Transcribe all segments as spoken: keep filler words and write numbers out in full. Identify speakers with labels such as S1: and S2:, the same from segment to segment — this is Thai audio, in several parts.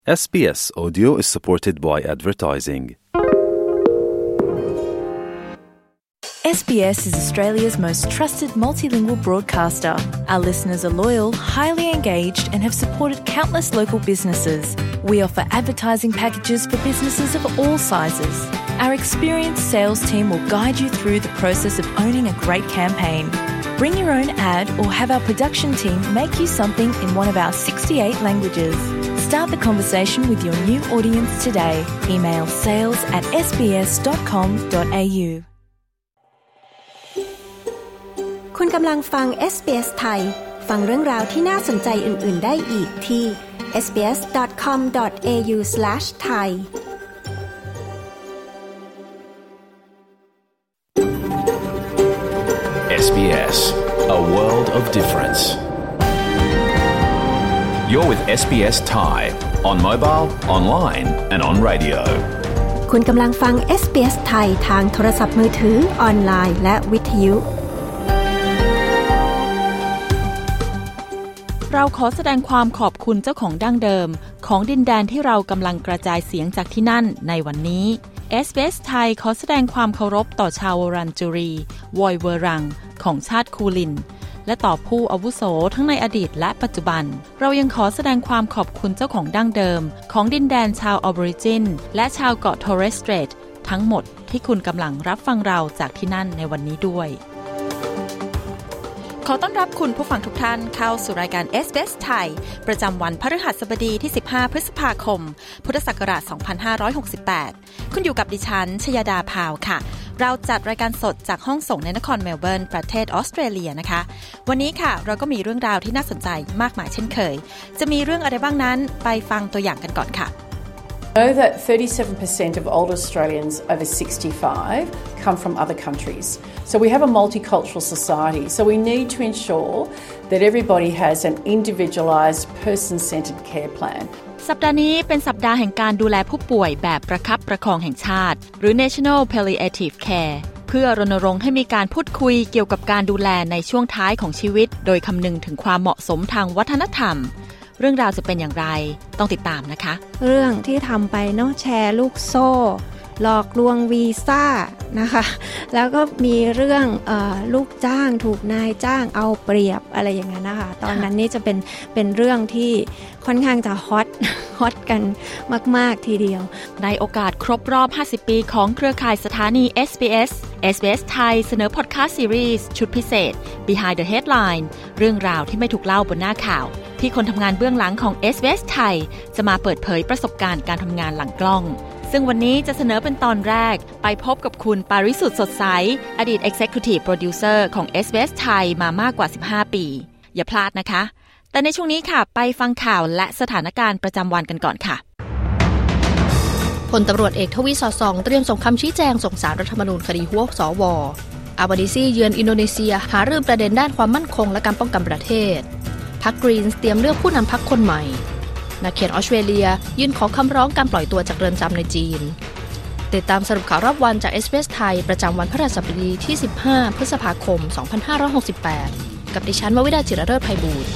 S1: S B S Audio is supported by advertising.
S2: S B S is Australia's most trusted multilingual broadcaster. Our listeners are loyal, highly engaged, and have supported countless local businesses. We offer advertising packages for businesses of all sizes. Our experienced sales team will guide you through the process of owning a great campaign. Bring your own ad or have our production team make you something in one of our sixty-eight languages. Start the conversation with your new audience today. Email sales at s b s dot com dot a u.
S3: คุณกำลังฟัง เอส บี เอส ไทยฟังเรื่องราวที่น่าสนใจอื่นๆได้อีกที่ เอส บี เอส ดอท คอม ดอท เอ ยู สแลช ไทย
S4: เอส บี เอส, a world of difference. You're with เอส บี เอส Thai on mobile, online and on radio.
S3: คุณกำลังฟัง เอส บี เอส ไทยทางโทรศัพท์มือถือออนไลน์และวิทยุ
S5: เราขอแสดงความขอบคุณเจ้าของดั้งเดิมของดินแดนที่เรากำลังกระจายเสียงจากที่นั่นในวันนี้ เอส บี เอส ไทยขอแสดงความเคารพต่อชาววรันจูรีวอยเวอรังของชาติคูลินและต่อผู้อาวุโสทั้งในอดีตและปัจจุบันเรายังขอแสดงความขอบคุณเจ้าของดั้งเดิมของดินแดนชาวออบอริจินและชาวเกาะทอร์เรสสเตรททั้งหมดที่คุณกำลังรับฟังเราจากที่นั่นในวันนี้ด้วยขอต้อนรับคุณผู้ฟังทุกท่านเข้าสู่รายการ เอส บี เอส ไทยประจำวันพฤหัสบดีที่สิบห้าพฤษภาคมพุทธศักราชสองพันห้าร้อยหกสิบแปดคุณอยู่กับดิฉันชยดาพาวค่ะเราจัดรายการสดจากห้องส่งในนครเมลเบิร์นประเทศออสเตรเลียนะคะวันนี้ค่ะเราก็มีเรื่องราวที่น่าสนใจมากมายเช่นเคยจะมีเรื่องอะไรบ้างนั้นไปฟังตัวอย่างกันก่อนค่ะ
S6: know that thirty-seven percent of older Australians over sixty-five come from other countries. So we have a multicultural society. So we need to ensure that everybody has an individualised, person-centred care plan.
S5: สัปดาห์นี้เป็นสัปดาห์แห่งการดูแลผู้ป่วยแบบประคับประคองแห่งชาติหรือ National Palliative Care เพื่อรณรงค์ให้มีการพูดคุยเกี่ยวกับการดูแลในช่วงท้ายของชีวิตโดยคำนึงถึงความเหมาะสมทางวัฒนธรรมเรื่องราวจะเป็นอย่างไรต้องติดตามนะคะ
S3: เรื่องที่ทำไปเนาะแชร์ลูกโซ่หลอกลวงวีซ่านะคะแล้วก็มีเรื่องเอ่อลูกจ้างถูกนายจ้างเอาเปรียบอะไรอย่างนั้นนะคะตอนนั้นนี่จะเป็นเป็นเรื่องที่ค่อนข้างจะฮอตฮอตกันมากๆทีเดียว
S5: ในโอกาสครบรอบห้าสิบปีของเครือข่ายสถานี เอส บี เอส เอส บี เอส ไทยเสนอพอดคาสต์ซีรีส์ชุดพิเศษ Behind the Headline เรื่องราวที่ไม่ถูกเล่าบนหน้าข่าวที่คนทำงานเบื้องหลังของ เอส บี เอส ไทยจะมาเปิดเผยประสบการณ์การทำงานหลังกล้องซึ่งวันนี้จะเสนอเป็นตอนแรกไปพบกับคุณปาริสุทธิ์สดใสอดีต Executive Producer ของ เอส บี เอส ไทยมามากกว่าสิบห้าปีอย่าพลาดนะคะแต่ในช่วงนี้ค่ะไปฟังข่าวและสถานการณ์ประจำวันกันก่อนค่ะ
S7: พลตำรวจเอกทวีสอดส่องเตรียมส่งคำชี้แจงส่งศาลรัฐธรรมนูญคดีหัวสวอาบาดิซีเยือนอินโดนีเซียหารือประเด็นด้านความมั่นคงและการป้องกันประเทศพรรคกรีนส์เตรียมเลือกผู้นำพรรคคนใหม่นักเขียนออสเตรเลียยื่นขอคำร้องการปล่อยตัวจากเรือนจำในจีนติดตามสรุปข่าวรอบวันจาก เอส บี เอส ไทยประจำวันพฤหัสบดีที่สิบห้าพฤษภาคมสองพันห้าร้อยหกสิบแปดกับดิฉันววิดาจิรเลิศไพบูลย์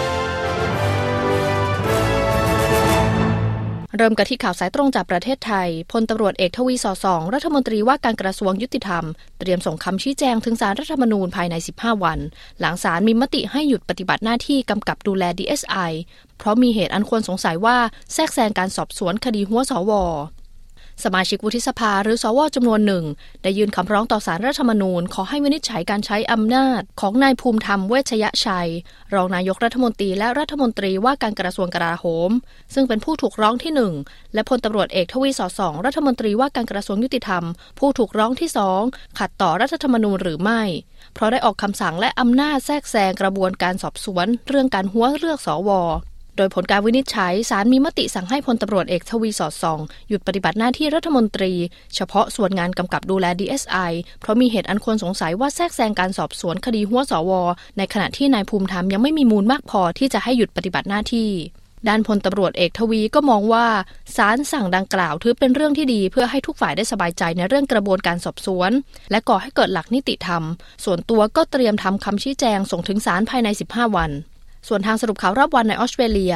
S7: เริ่มกันที่ข่าวสายตรงจากประเทศไทยพลตำรวจเอกทวีสอดส่องรัฐมนตรีว่าการกระทรวงยุติธรรมเตรียมส่งคำชี้แจงถึงศาลรัฐธรรมนูญภายในสิบห้าวันหลังศาลมีมติให้หยุดปฏิบัติหน้าที่กำกับดูแล ดี เอส ไอ เพราะมีเหตุอันควรสงสัยว่าแทรกแซงการสอบสวนคดีหัวสวสมาชิกวุฒิสภาหรือสวจำนวนหนึ่งได้ยื่นคำร้องต่อศาลรัฐธรรมนูญขอให้วินิจฉัยการใช้อำนาจของนายภูมิธรรมเวชยชัยรองนายกรัฐมนตรีและรัฐมนตรีว่าการกระทรวงกลาโหมซึ่งเป็นผู้ถูกร้องที่หนึ่งและพลตำรวจเอกทวีสอดส่องรัฐมนตรีว่าการกระทรวงยุติธรรมผู้ถูกร้องที่สองขัดต่อรัฐธรรมนูญหรือไม่เพราะได้ออกคำสั่งและอำนาจแทรกแซงกระบวนการสอบสวนเรื่องการหัวเลือกสวโดยผลการวินิจฉัยศาลมีมติสั่งให้พลตำรวจเอกทวีสอดส่องหยุดปฏิบัติหน้าที่รัฐมนตรีเฉพาะส่วนงานกำกับดูแล ดี เอส ไอ เพราะมีเหตุอันควรสงสัยว่าแทรกแซงการสอบสวนคดีหัวสวในขณะที่นายภูมิธรรมยังไม่มีมูลมากพอที่จะให้หยุดปฏิบัติหน้าที่ด้านพลตำรวจเอกทวีก็มองว่าศาลสั่งดังกล่าวถือเป็นเรื่องที่ดีเพื่อให้ทุกฝ่ายได้สบายใจในเรื่องกระบวนการสอบสวนและก่อให้เกิดหลักนิติธรรมส่วนตัวก็เตรียมทำคำชี้แจงส่งถึงศาลภายในสิบห้าวันส่วนทางสรุปข่าวรอบวันในออสเตรเลีย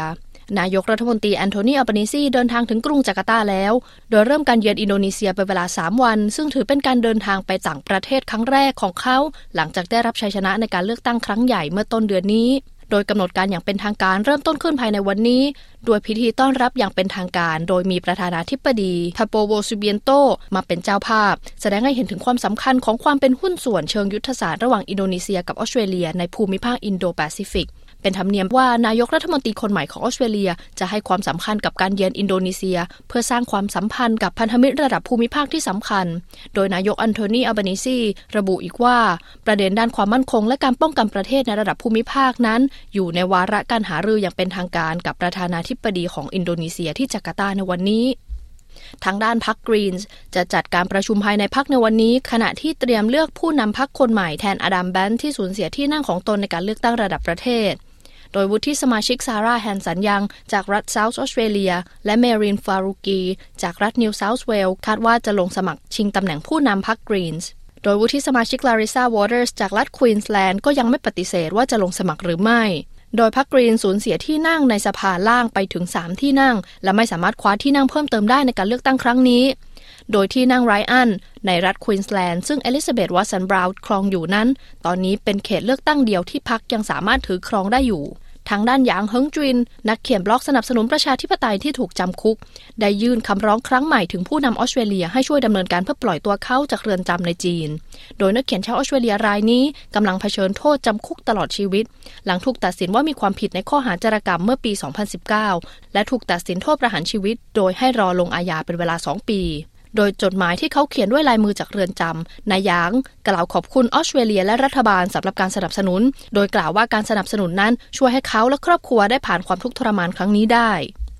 S7: นายกรัฐมนตรีแอนโทนีอัลบานีซีเดินทางถึงกรุงจาการ์ตาแล้วโดยเริ่มการเยือนอินโดนีเซียเป็นเวลาสามวันซึ่งถือเป็นการเดินทางไปต่างประเทศครั้งแรกของเขาหลังจากได้รับชัยชนะในการเลือกตั้งครั้งใหญ่เมื่อต้นเดือนนี้โดยกำหนดการอย่างเป็นทางการเริ่มต้นขึ้นภายในวันนี้โดยพิธีต้อนรับอย่างเป็นทางการโดยมีประธานาธิบดีทาโปโวซูเบียนโตมาเป็นเจ้าภาพแสดงให้เห็นถึงความสำคัญของความเป็นหุ้นส่วนเชิงยุทธศาสตร์ระหว่างอินโดนีเซียกับออสเตรเลียในภูมิภาคอินโดแปซิฟิกเป็นธรรมเนียมว่านายกรัฐมนตรีคนใหม่ของออสเตรเลียจะให้ความสำคัญกับการเยือนอินโดนีเซียเพื่อสร้างความสัมพันธ์กับพันธมิตรระดับภูมิภาคที่สำคัญโดยนายกแอนโทนีอัลบานีซีระบุอีกว่าประเด็นด้านความมั่นคงและการป้องกันประเทศในระดับภูมิภาคนั้นอยู่ในวาระการหารืออย่างเป็นทางการกับประธานาธิบดีของอินโดนีเซียที่จาการ์ตาในวันนี้ทางด้านพรรคกรีนส์จะจัดการประชุมภายในพรรคในวันนี้ขณะที่เตรียมเลือกผู้นำพรรคคนใหม่แทนอดัมแบนที่สูญเสียที่นั่งของตนในการเลือกตั้งระดับประเทศโดยวุฒิสมาชิกซาร่าแฮนสันยังจากรัฐเซาท์ออสเตรเลียและเมรินฟารูกีจากรัฐนิวเซาท์เวลส์คาดว่าจะลงสมัครชิงตำแหน่งผู้นำพรรคกรีนส์โดยวุฒิสมาชิกลาริซาวอเตอร์สจากรัฐควีนส์แลนด์ก็ยังไม่ปฏิเสธว่าจะลงสมัครหรือไม่โดยพรรคกรีนสูญเสียที่นั่งในสภาล่างไปถึงสามที่นั่งและไม่สามารถคว้าที่นั่งเพิ่มเติมได้ในการเลือกตั้งครั้งนี้โดยที่นั่งไรอันในรัฐควีนส์แลนด์ซึ่งเอลิซาเบธวัตสันบราวน์ครองอยู่นั้นตอนนี้เป็นเขตเลือกตั้งเดียวที่พรรคยังสามารถถือครองได้อยู่ทางด้านหยางเฮิงจุนนักเขียนบล็อกสนับสนุนประชาธิปไตยที่ถูกจำคุกได้ยื่นคำร้องครั้งใหม่ถึงผู้นำออสเตรเลียให้ช่วยดำเนินการเพื่อปล่อยตัวเขาจากเรือนจำในจีนโดยนักเขียนชาวออสเตรเลียรายนี้กำลังเผชิญโทษจำคุกตลอดชีวิตหลังถูกตัดสินว่ามีความผิดในข้อหาจารกรรมเมื่อปี สองพันสิบเก้า และถูกตัดสินโทษประหารชีวิตโดยให้รอลงอาญาเป็นเวลาสองปีโดยจดหมายที่เขาเขียนด้วยลายมือจากเรือนจำนายหยางกล่าวขอบคุณออสเตรเลียและรัฐบาลสำหรับการสนับสนุนโดยกล่าวว่าการสนับสนุนนั้นช่วยให้เขาและครอบครัวได้ผ่านความทุกข์ทรมานครั้งนี้ได้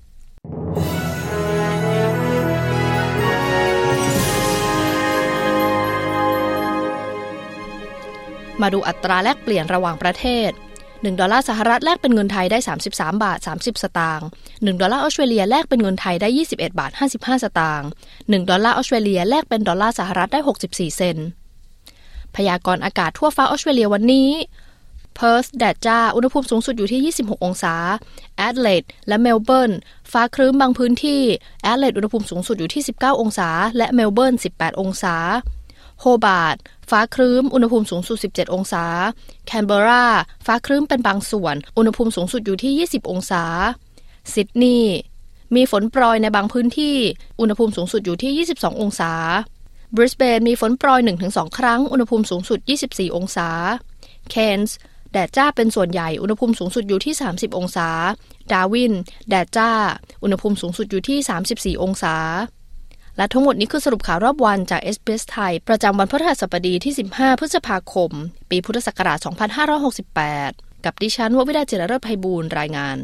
S7: มาดูอัตราแลกเปลี่ยนระหว่างประเทศหนึ่งดอลลาร์สหรัฐแลกเป็นเงินไทยได้สามสิบสามบาทสามสิบสตางค์หนึ่งดอลลาร์ออสเตรเลียแลกเป็นเงินไทยได้ยี่สิบเอ็ดบาทห้าสิบห้าสตางค์หนึ่งดอลลาร์ออสเตรเลียแลกเป็นดอลลาร์สหรัฐได้หกสิบสี่เซนต์พยากรณ์อากาศทั่วฟ้าออสเตรเลียวันนี้เพิร์ธแดดจ้าอุณหภูมิสูงสุดอยู่ที่ยี่สิบหกองศาแอดเลดและเมลเบิร์นฟ้าครึ้มบางพื้นที่แอดเลดอุณหภูมิสูงสุดอยู่ที่สิบเก้าองศาและเมลเบิร์นสิบแปดองศาโฮบาร์ตฟ้าครึ้มอุณหภูมิสูงสุดสิบเจ็ดองศาแคนเบอราฟ้าครึ้มเป็นบางส่วนอุณหภูมิสูงสุดอยู่ที่ยี่สิบองศาซิดนีย์มีฝนโปรยในบางพื้นที่อุณหภูมิสูงสุดอยู่ที่ยี่สิบสององศาบริสเบนมีฝนโปรย หนึ่งถึงสอง ครั้งอุณหภูมิสูงสุดยี่สิบสี่องศาเคนส์แดดจ้าเป็นส่วนใหญ่อุณหภูมิสูงสุดอยู่ที่สามสิบองศาดาร์วินแดดจ้าอุณหภูมิสูงสุดอยู่ที่สามสิบสี่องศาและทั้งหมดนี้คือสรุปข่าวรอบวันจาก เอส บี เอส ไทยประจำวันพฤหัสบดีที่สิบห้าพฤษภาคมปีพุทธศักราชสองพันห้าร้อยหกสิบแปดกับดิฉันววิดาจิรเลิศไพบูลย์รายงาน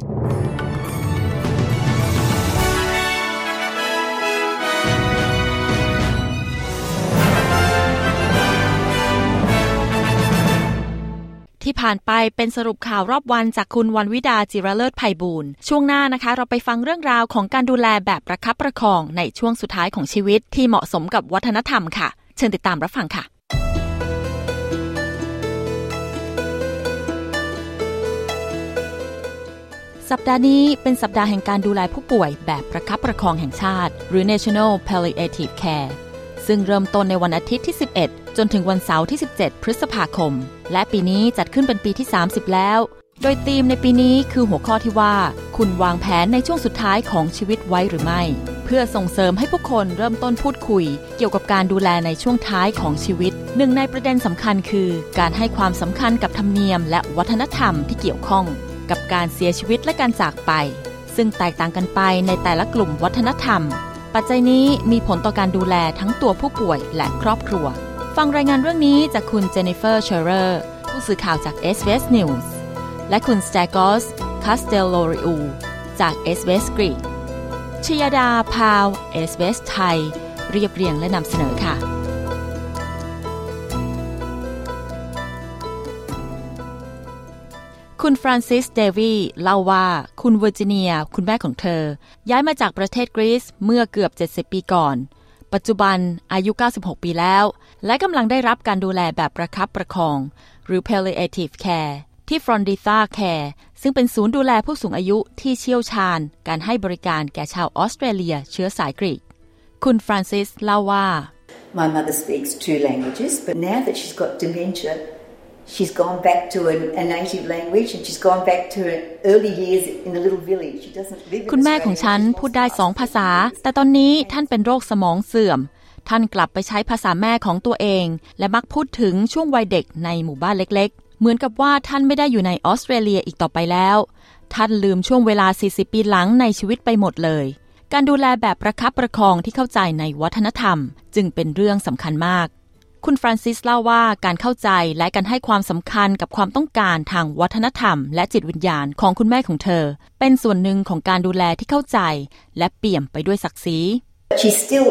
S5: ที่ผ่านไปเป็นสรุปข่าวรอบวันจากคุณวันวิดาจิรเลิศไพบูลย์ช่วงหน้านะคะเราไปฟังเรื่องราวของการดูแลแบบประคับประคองในช่วงสุดท้ายของชีวิตที่เหมาะสมกับวัฒนธรรมค่ะเชิญติดตามรับฟังค่ะสัปดาห์นี้เป็นสัปดาห์แห่งการดูแลผู้ป่วยแบบประคับประคองแห่งชาติหรือ National Palliative Care ซึ่งเริ่มต้นในวันอาทิตย์ที่สิบเอ็ดจนถึงวันเสาร์ที่สิบเจ็ดพฤษภาคมและปีนี้จัดขึ้นเป็นปีที่สามสิบแล้วโดยธีมในปีนี้คือหัวข้อที่ว่าคุณวางแผนในช่วงสุดท้ายของชีวิตไว้หรือไม่เพื่อส่งเสริมให้ผู้คนเริ่มต้นพูดคุยเกี่ยวกับการดูแลในช่วงท้ายของชีวิตหนึ่งในประเด็นสำคัญคือการให้ความสำคัญกับธรรมเนียมและวัฒนธรรมที่เกี่ยวข้องกับการเสียชีวิตและการจากไปซึ่งแตกต่างกันไปในแต่ละกลุ่มวัฒนธรรมปัจจัยนี้มีผลต่อการดูแลทั้งตัวผู้ป่วยและครอบครัวฟังรายงานเรื่องนี้จากคุณเจนนิเฟอร์เชอร์เรอร์ผู้สื่อข่าวจาก เอส บี เอส News และคุณสเตกอสคาสเตลโลริอูจาก เอส บี เอส กรีกชยดาพาว เอส บี เอส ไทยเรียบเรียงและนำเสนอค่ะคุณฟรานซิสเดวีเล่าว่าคุณเวอร์จิเนียคุณแม่ของเธอย้ายมาจากประเทศกรีซเมื่อเกือบเจ็ดสิบปีก่อนปัจจุบันอายุเก้าสิบหกปีแล้วและกำลังได้รับการดูแลแบบประคับประคองหรือ palliative care ที่ Frondita Care ซึ่งเป็นศูนย์ดูแลผู้สูงอายุที่เชี่ยวชาญการให้บริการแก่ชาวออสเตรเลียเชื้อสายกรีกคุณฟรานซิสเล่าว่า
S8: My mother speaks two languages, but now that she's got dementia, she's gone back to a, a native language and she's gone back to her early years in a little village. She doesn't live in
S5: คุณแม่ของฉันพูดได้สองภาษาแต่ตอนนี้ท่านเป็นโรคสมองเสื่อมท่านกลับไปใช้ภาษาแม่ของตัวเองและมักพูดถึงช่วงวัยเด็กในหมู่บ้านเล็กๆเหมือนกับว่าท่านไม่ได้อยู่ในออสเตรเลียอีกต่อไปแล้วท่านลืมช่วงเวลาสี่สิบปีหลังในชีวิตไปหมดเลยการดูแลแบบประคับประคองที่เข้าใจในวัฒนธรรมจึงเป็นเรื่องสำคัญมากคุณฟรานซิสเล่าว่าการเข้าใจและการให้ความสำคัญกับความต้องการทางวัฒนธรรมและจิตวิญญาณของคุณแม่ของเธอเป็นส่วนหนึ่งของการดูแลที่เข้าใจและเปี่ยมไปด้วยศักดิ์ศรี
S8: She still,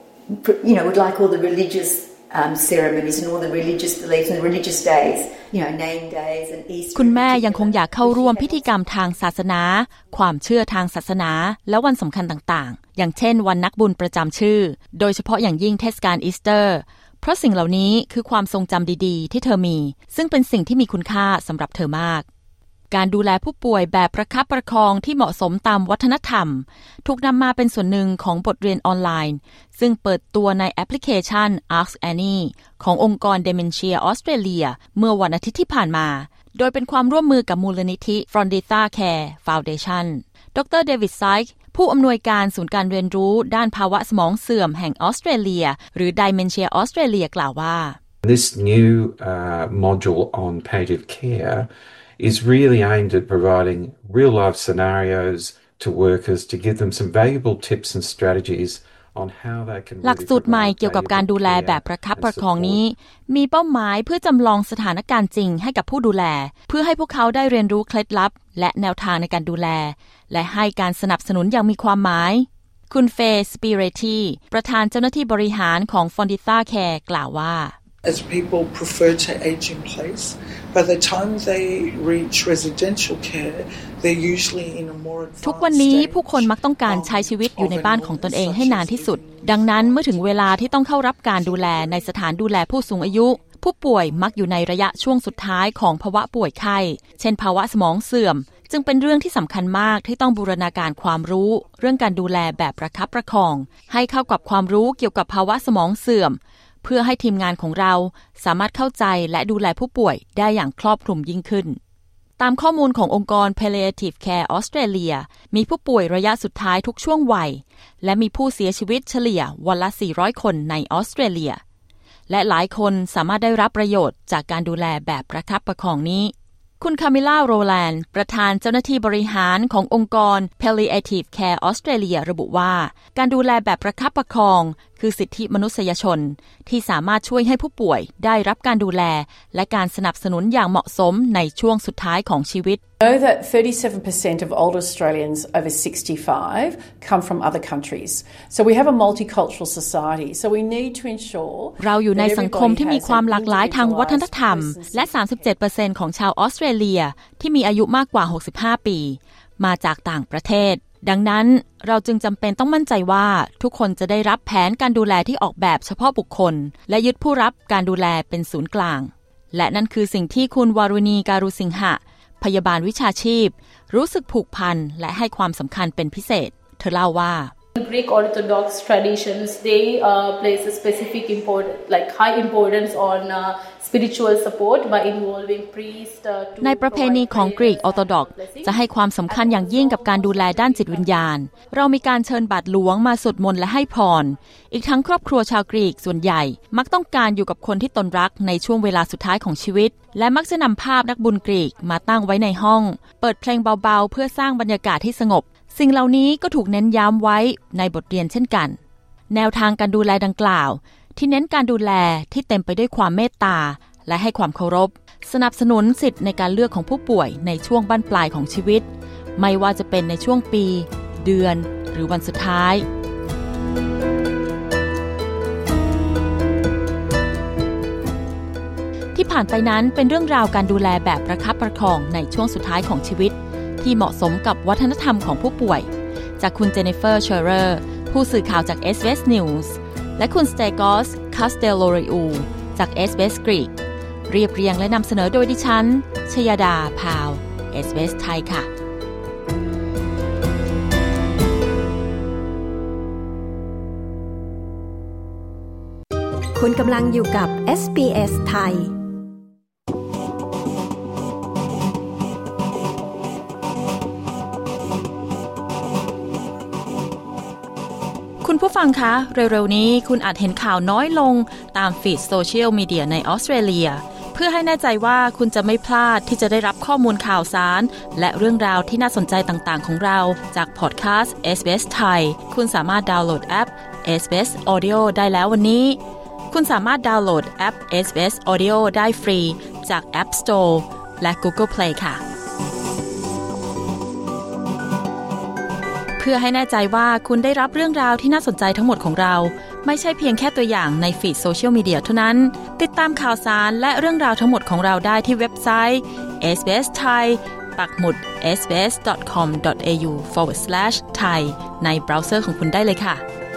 S8: you know, would like all the religious um, ceremonies and all the religious beliefs and the religious days, you know, name days and Easter.
S5: คุณแม่ยังคงอยากเข้าร่วมพิธีกรรมทางศาสนาความเชื่อทางศาสนาและวันสำคัญต่างๆอย่างเช่นวันนักบุญประจำชื่อโดยเฉพาะอย่างยิ่งเทศกาลอีสเตอร์เพราะสิ่งเหล่านี้คือความทรงจำดีๆที่เธอมีซึ่งเป็นสิ่งที่มีคุณค่าสำหรับเธอมากการดูแลผู้ป่วยแบบประคับประคองที่เหมาะสมตามวัฒนธรรมถูกนำมาเป็นส่วนหนึ่งของบทเรียนออนไลน์ซึ่งเปิดตัวในแอปพลิเคชัน Ask Annie ขององค์กร Dementia Australia เมื่อวันอาทิตย์ที่ผ่านมาโดยเป็นความร่วมมือกับมูลนิธิ Frondita Care Foundation ดร. เดวิดไซค์ผู้อำนวยการศูนย์การเรียนรู้ด้านภาวะสมองเสื่อมแห่งออสเตรเลียหรือ Dementia Australia กล่าวว่า
S9: This new uh, module on palliative care is really aimed at providing real-life scenarios to workers to give them some valuable tips and strategies on how they can
S5: หลักสูตรใหม่เกี่ยวกับการดูแลแบบประคับประคองนี้มีเป้าหมายเพื่อจำลองสถานการณ์จริงให้กับผู้ดูแลเพื่อให้พวกเขาได้เรียนรู้เคล็ดลับและแนวทางในการดูแลและให้การสนับสนุนอย่างมีความหมายคุณเฟย์สปิเรตีประธานเจ้าหน้าที่บริหารของ Frondita Care กล่าวว่า
S10: As people prefer to age in place, by the time they reach residential care, they're usually in a more advanced stage.
S5: ทุกวันนี้ผู้คนมักต้องการใช้ชีวิตอยู่ในบ้านของตนเองให้นานที่สุดดังนั้นเมื่อถึงเวลาที่ต้องเข้ารับการดูแลในสถานดูแลผู้สูงอายุผู้ป่วยมักอยู่ในระยะช่วงสุดท้ายของภาวะป่วยไข้เช่นภาวะสมองเสื่อมจึงเป็นเรื่องที่สำคัญมากที่ต้องบูรณาการความรู้เรื่องการดูแลแบบประคับประคองให้เข้ากับความรู้เกี่ยวกับภาวะสมองเสื่อมเพื่อให้ทีมงานของเราสามารถเข้าใจและดูแลผู้ป่วยได้อย่างครอบคลุมยิ่งขึ้นตามข้อมูลขององค์กร Palliative Care Australia มีผู้ป่วยระยะสุดท้ายทุกช่วงวัยและมีผู้เสียชีวิตเฉลี่ยวันละสี่ร้อยคนในออสเตรเลียและหลายคนสามารถได้รับประโยชน์จากการดูแลแบบประคับประคองนี้คุณคามิล่าโรแลนด์ประธานเจ้าหน้าที่บริหารขององค์กร Palliative Care Australia ระบุว่าการดูแลแบบประคับประคองคือสิทธิมนุษยชนที่สามารถช่วยให้ผู้ป่วยได้รับการดูแลและการสนับสนุนอย่างเหมาะสมในช่วงสุดท้ายของชีวิต
S6: Know that thirty-seven percent of older Australians over sixty-five come from other countries. So we have a multicultural society. So we need to ensure
S5: เราอยู่ในสังคมที่มีความหลากหลายทางวัฒนธรรมและ สามสิบเจ็ดเปอร์เซ็นต์ ของชาวออสเตรเลียที่มีอายุมากกว่าหกสิบห้าปีมาจากต่างประเทศดังนั้นเราจึงจำเป็นต้องมั่นใจว่าทุกคนจะได้รับแผนการดูแลที่ออกแบบเฉพาะบุคคลและยึดผู้รับการดูแลเป็นศูนย์กลางและนั่นคือสิ่งที่คุณวารุณีการุสิงหะพยาบาลวิชาชีพรู้สึกผูกพันและให้ความสำคัญเป็นพิเศษเธอเล่าว่า
S11: Greek Orthodox traditions they uh, place a specific import like high importance on uh, spiritual support by involving priests uh,
S5: ในประเพณีของกรีกออร์โธดอกซ์จะให้ความสำคัญอย่างยิ่งกับการดูแลด้านจิตวิญญาณเรามีการเชิญบาทหลวงมาสวดมนต์และให้พรอีกทั้งครอบครัวชาวกรีกส่วนใหญ่มักต้องการอยู่กับคนที่ตนรักในช่วงเวลาสุดท้ายของชีวิตและมักจะนำภาพนักบุญกรีกมาตั้งไว้ในห้องเปิดเพลงเบาๆเพื่อสร้างบรรยากาศที่สงบสิ่งเหล่านี้ก็ถูกเน้นย้ำไว้ในบทเรียนเช่นกันแนวทางการดูแลดังกล่าวที่เน้นการดูแลที่เต็มไปด้วยความเมตตาและให้ความเคารพสนับสนุนสิทธิ์ในการเลือกของผู้ป่วยในช่วงบั้นปลายของชีวิตไม่ว่าจะเป็นในช่วงปีเดือนหรือวันสุดท้ายที่ผ่านไปนั้นเป็นเรื่องราวการดูแลแบบประคับประคองในช่วงสุดท้ายของชีวิตที่เหมาะสมกับวัฒนธรรมของผู้ป่วยจากคุณเจนนิเฟอร์เชอร์เรอร์ผู้สื่อข่าวจาก เอส บี เอส News และคุณสเตกอสคาสเตลโลริอูจาก เอส บี เอส Greek เรียบเรียงและนำเสนอโดยดิฉันชยดาพาว เอส บี เอส ไทยค่ะ
S2: คุณกำลังอยู่กับ เอส บี เอส ไทย
S5: คุณผู้ฟังคะเร็วๆนี้คุณอาจเห็นข่าวน้อยลงตามฟีดโซเชียลมีเดียในออสเตรเลียเพื่อให้แน่ใจว่าคุณจะไม่พลาดที่จะได้รับข้อมูลข่าวสารและเรื่องราวที่น่าสนใจต่างๆของเราจากพอดแคสต์ เอส บี เอส ไทยคุณสามารถดาวน์โหลดแอป เอส บี เอส Audio ได้แล้ววันนี้คุณสามารถดาวน์โหลดแอป เอส บี เอส Audio ได้ฟรีจาก App Store และ Google Play ค่ะเพื่อให้แน่ใจว่าคุณได้รับเรื่องราวที่น่าสนใจทั้งหมดของเราไม่ใช่เพียงแค่ตัวอย่างในฟีดโซเชียลมีเดียเท่านั้นติดตามข่าวสารและเรื่องราวทั้งหมดของเราได้ที่เว็บไซต์ เอส บี เอส ไทย ปักหมุด เอส บี เอส ดอท คอม ดอท เอ ยู ฟอร์วาร์ด สแลช ไทย ในเบราว์เซอร์ของคุณได้เลยค่ะ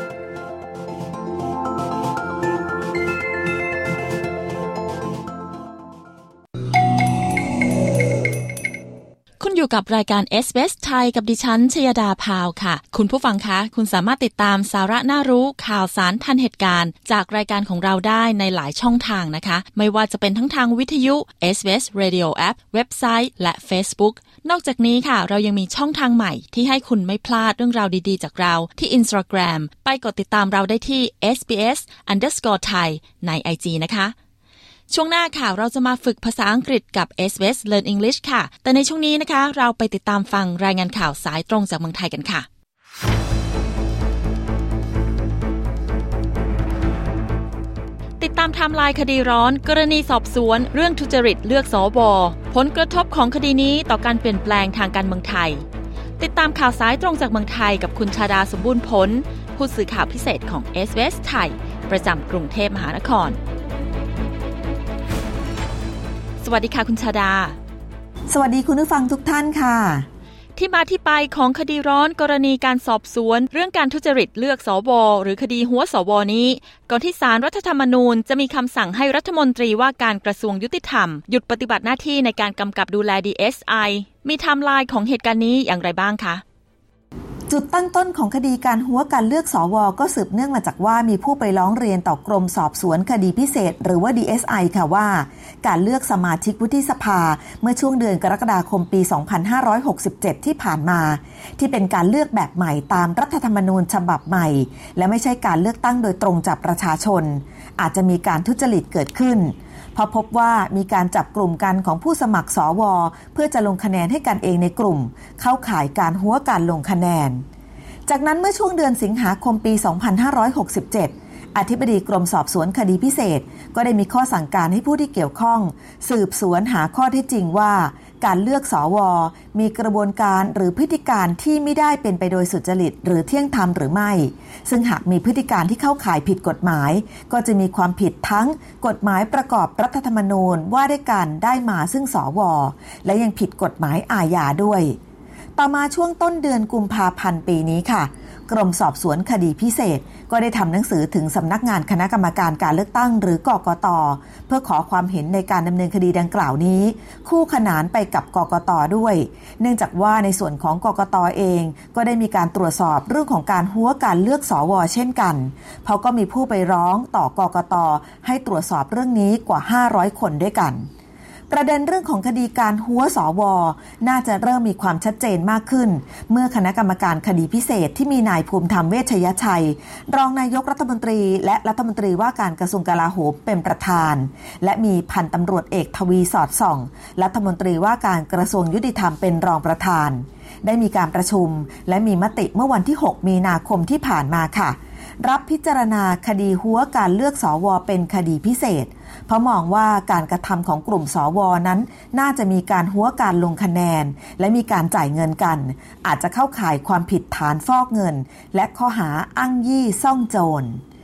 S5: อยู่กับรายการ เอส บี เอส ไทยกับดิฉันชยดาพาวค่ะคุณผู้ฟังคะคุณสามารถติดตามสาระน่ารู้ข่าวสารทันเหตุการณ์จากรายการของเราได้ในหลายช่องทางนะคะไม่ว่าจะเป็นทั้งทางวิทยุ เอส บี เอส Radio App เว็บไซต์และ Facebook นอกจากนี้ค่ะเรายังมีช่องทางใหม่ที่ให้คุณไม่พลาดเรื่องราวดีๆจากเราที่ Instagram ไปกดติดตามเราได้ที่ เอส บี เอส อันเดอร์สกอร์ ไทย ใน ไอ จี นะคะช่วงหน้าค่ะเราจะมาฝึกภาษาอังกฤษกับ เอส บี เอส Learn English ค่ะแต่ในช่วงนี้นะคะเราไปติดตามฟังรายงานข่าวสายตรงจากเมืองไทยกันค่ะติดตามไทม์ไลน์คดีร้อนกรณีสอบสวนเรื่องทุจริตเลือกสวผลกระทบของคดีนี้ต่อการเปลี่ยนแปลงทางการเมืองไทยติดตามข่าวสายตรงจากเมืองไทยกับคุณชาดาสมบูรณ์ผลผู้สื่อข่าวพิเศษของ เอส บี เอส ไทยประจำกรุงเทพมหานครสวัสดีค่ะคุณชาดา
S12: สวัสดีคุณผู้ฟังทุกท่านค่ะ
S5: ที่มาที่ไปของคดีร้อนกรณีการสอบสวนเรื่องการทุจริตเลือกสวหรือคดีหัวสวนี้ก่อนที่ศาลรัฐธรรมนูญจะมีคำสั่งให้รัฐมนตรีว่าการกระทรวงยุติธรรมหยุดปฏิบัติหน้าที่ในการกำกับดูแล ดี เอส ไอ มีไทม์ไลน์ของเหตุการณ์นี้อย่างไรบ้างคะ
S12: จุดตั้งต้นของคดีการหัวการเลือกสวก็สืบเนื่องมาจากว่ามีผู้ไปร้องเรียนต่อกรมสอบสวนคดีพิเศษหรือว่า ดี เอส ไอ ค่ะว่าการเลือกสมาชิกวุฒิสภาเมื่อช่วงเดือนกรกฎาคมปีสองพันห้าร้อยหกสิบเจ็ดที่ผ่านมาที่เป็นการเลือกแบบใหม่ตามรัฐธรรมนูญฉบับใหม่และไม่ใช่การเลือกตั้งโดยตรงจากประชาชนอาจจะมีการทุจริตเกิดขึ้นพอพบว่ามีการจับกลุ่มกันของผู้สมัครสวเพื่อจะลงคะแนนให้กันเองในกลุ่มเข้าข่ายการหัวการลงคะแนนจากนั้นเมื่อช่วงเดือนสิงหาคมปีสองพันห้าร้อยหกสิบเจ็ดอธิบดีกรมสอบสวนคดีพิเศษก็ได้มีข้อสั่งการให้ผู้ที่เกี่ยวข้องสืบสวนหาข้อเท็จจริงว่าการเลือกสวมีกระบวนการหรือพฤติการที่ไม่ได้เป็นไปโดยสุจริตหรือเที่ยงธรรมหรือไม่ซึ่งหากมีพฤติการที่เข้าข่ายผิดกฎหมายก็จะมีความผิดทั้งกฎหมายประกอบรัฐธรรมนูญว่าด้วยการได้มาซึ่งสวและยังผิดกฎหมายอาญาด้วยต่อมาช่วงต้นเดือนกุมภาพันธ์ปีนี้ค่ะกรมสอบสวนคดีพิเศษก็ได้ทำหนังสือถึงสำนักงานคณะกรรมการการเลือกตั้งหรือกกต.เพื่อขอความเห็นในการดำเนินคดีดังกล่าวนี้คู่ขนานไปกับกกต.ด้วยเนื่องจากว่าในส่วนของกกต.เองก็ได้มีการตรวจสอบเรื่องของการหัวการเลือกสวเช่นกันเพราะก็มีผู้ไปร้องต่อกกต.ให้ตรวจสอบเรื่องนี้กว่าห้าร้อยคนด้วยกันประเด็นเรื่องของคดีการหัวสวน่าจะเริ่มมีความชัดเจนมากขึ้นเมื่อคณะกรรมการคดีพิเศษที่มีนายภูมิธรรมเวชยชัยรองนายกรัฐมนตรีและรัฐมนตรีว่าการกระทรวงกลาโหมเป็นประธานและมีพันตำรวจเอกทวีสอดส่องรัฐมนตรีว่าการกระทรวงยุติธรรมเป็นรองประธานได้มีการประชุมและมีมติเมื่อวันที่หกมีนาคมที่ผ่านมาค่ะรับพิจารณาคดีหัวการเลือกสวเป็นคดีพิเศษเพราะมองว่าการกระทำของกลุ่มสวนั้นน่าจะมีการหัวการลงคะแนนและมีการจ่ายเงินกันอาจจะเข้าข่ายความผิดฐานฟอกเงินและข้อหาอ้างยี่ซ่องโจร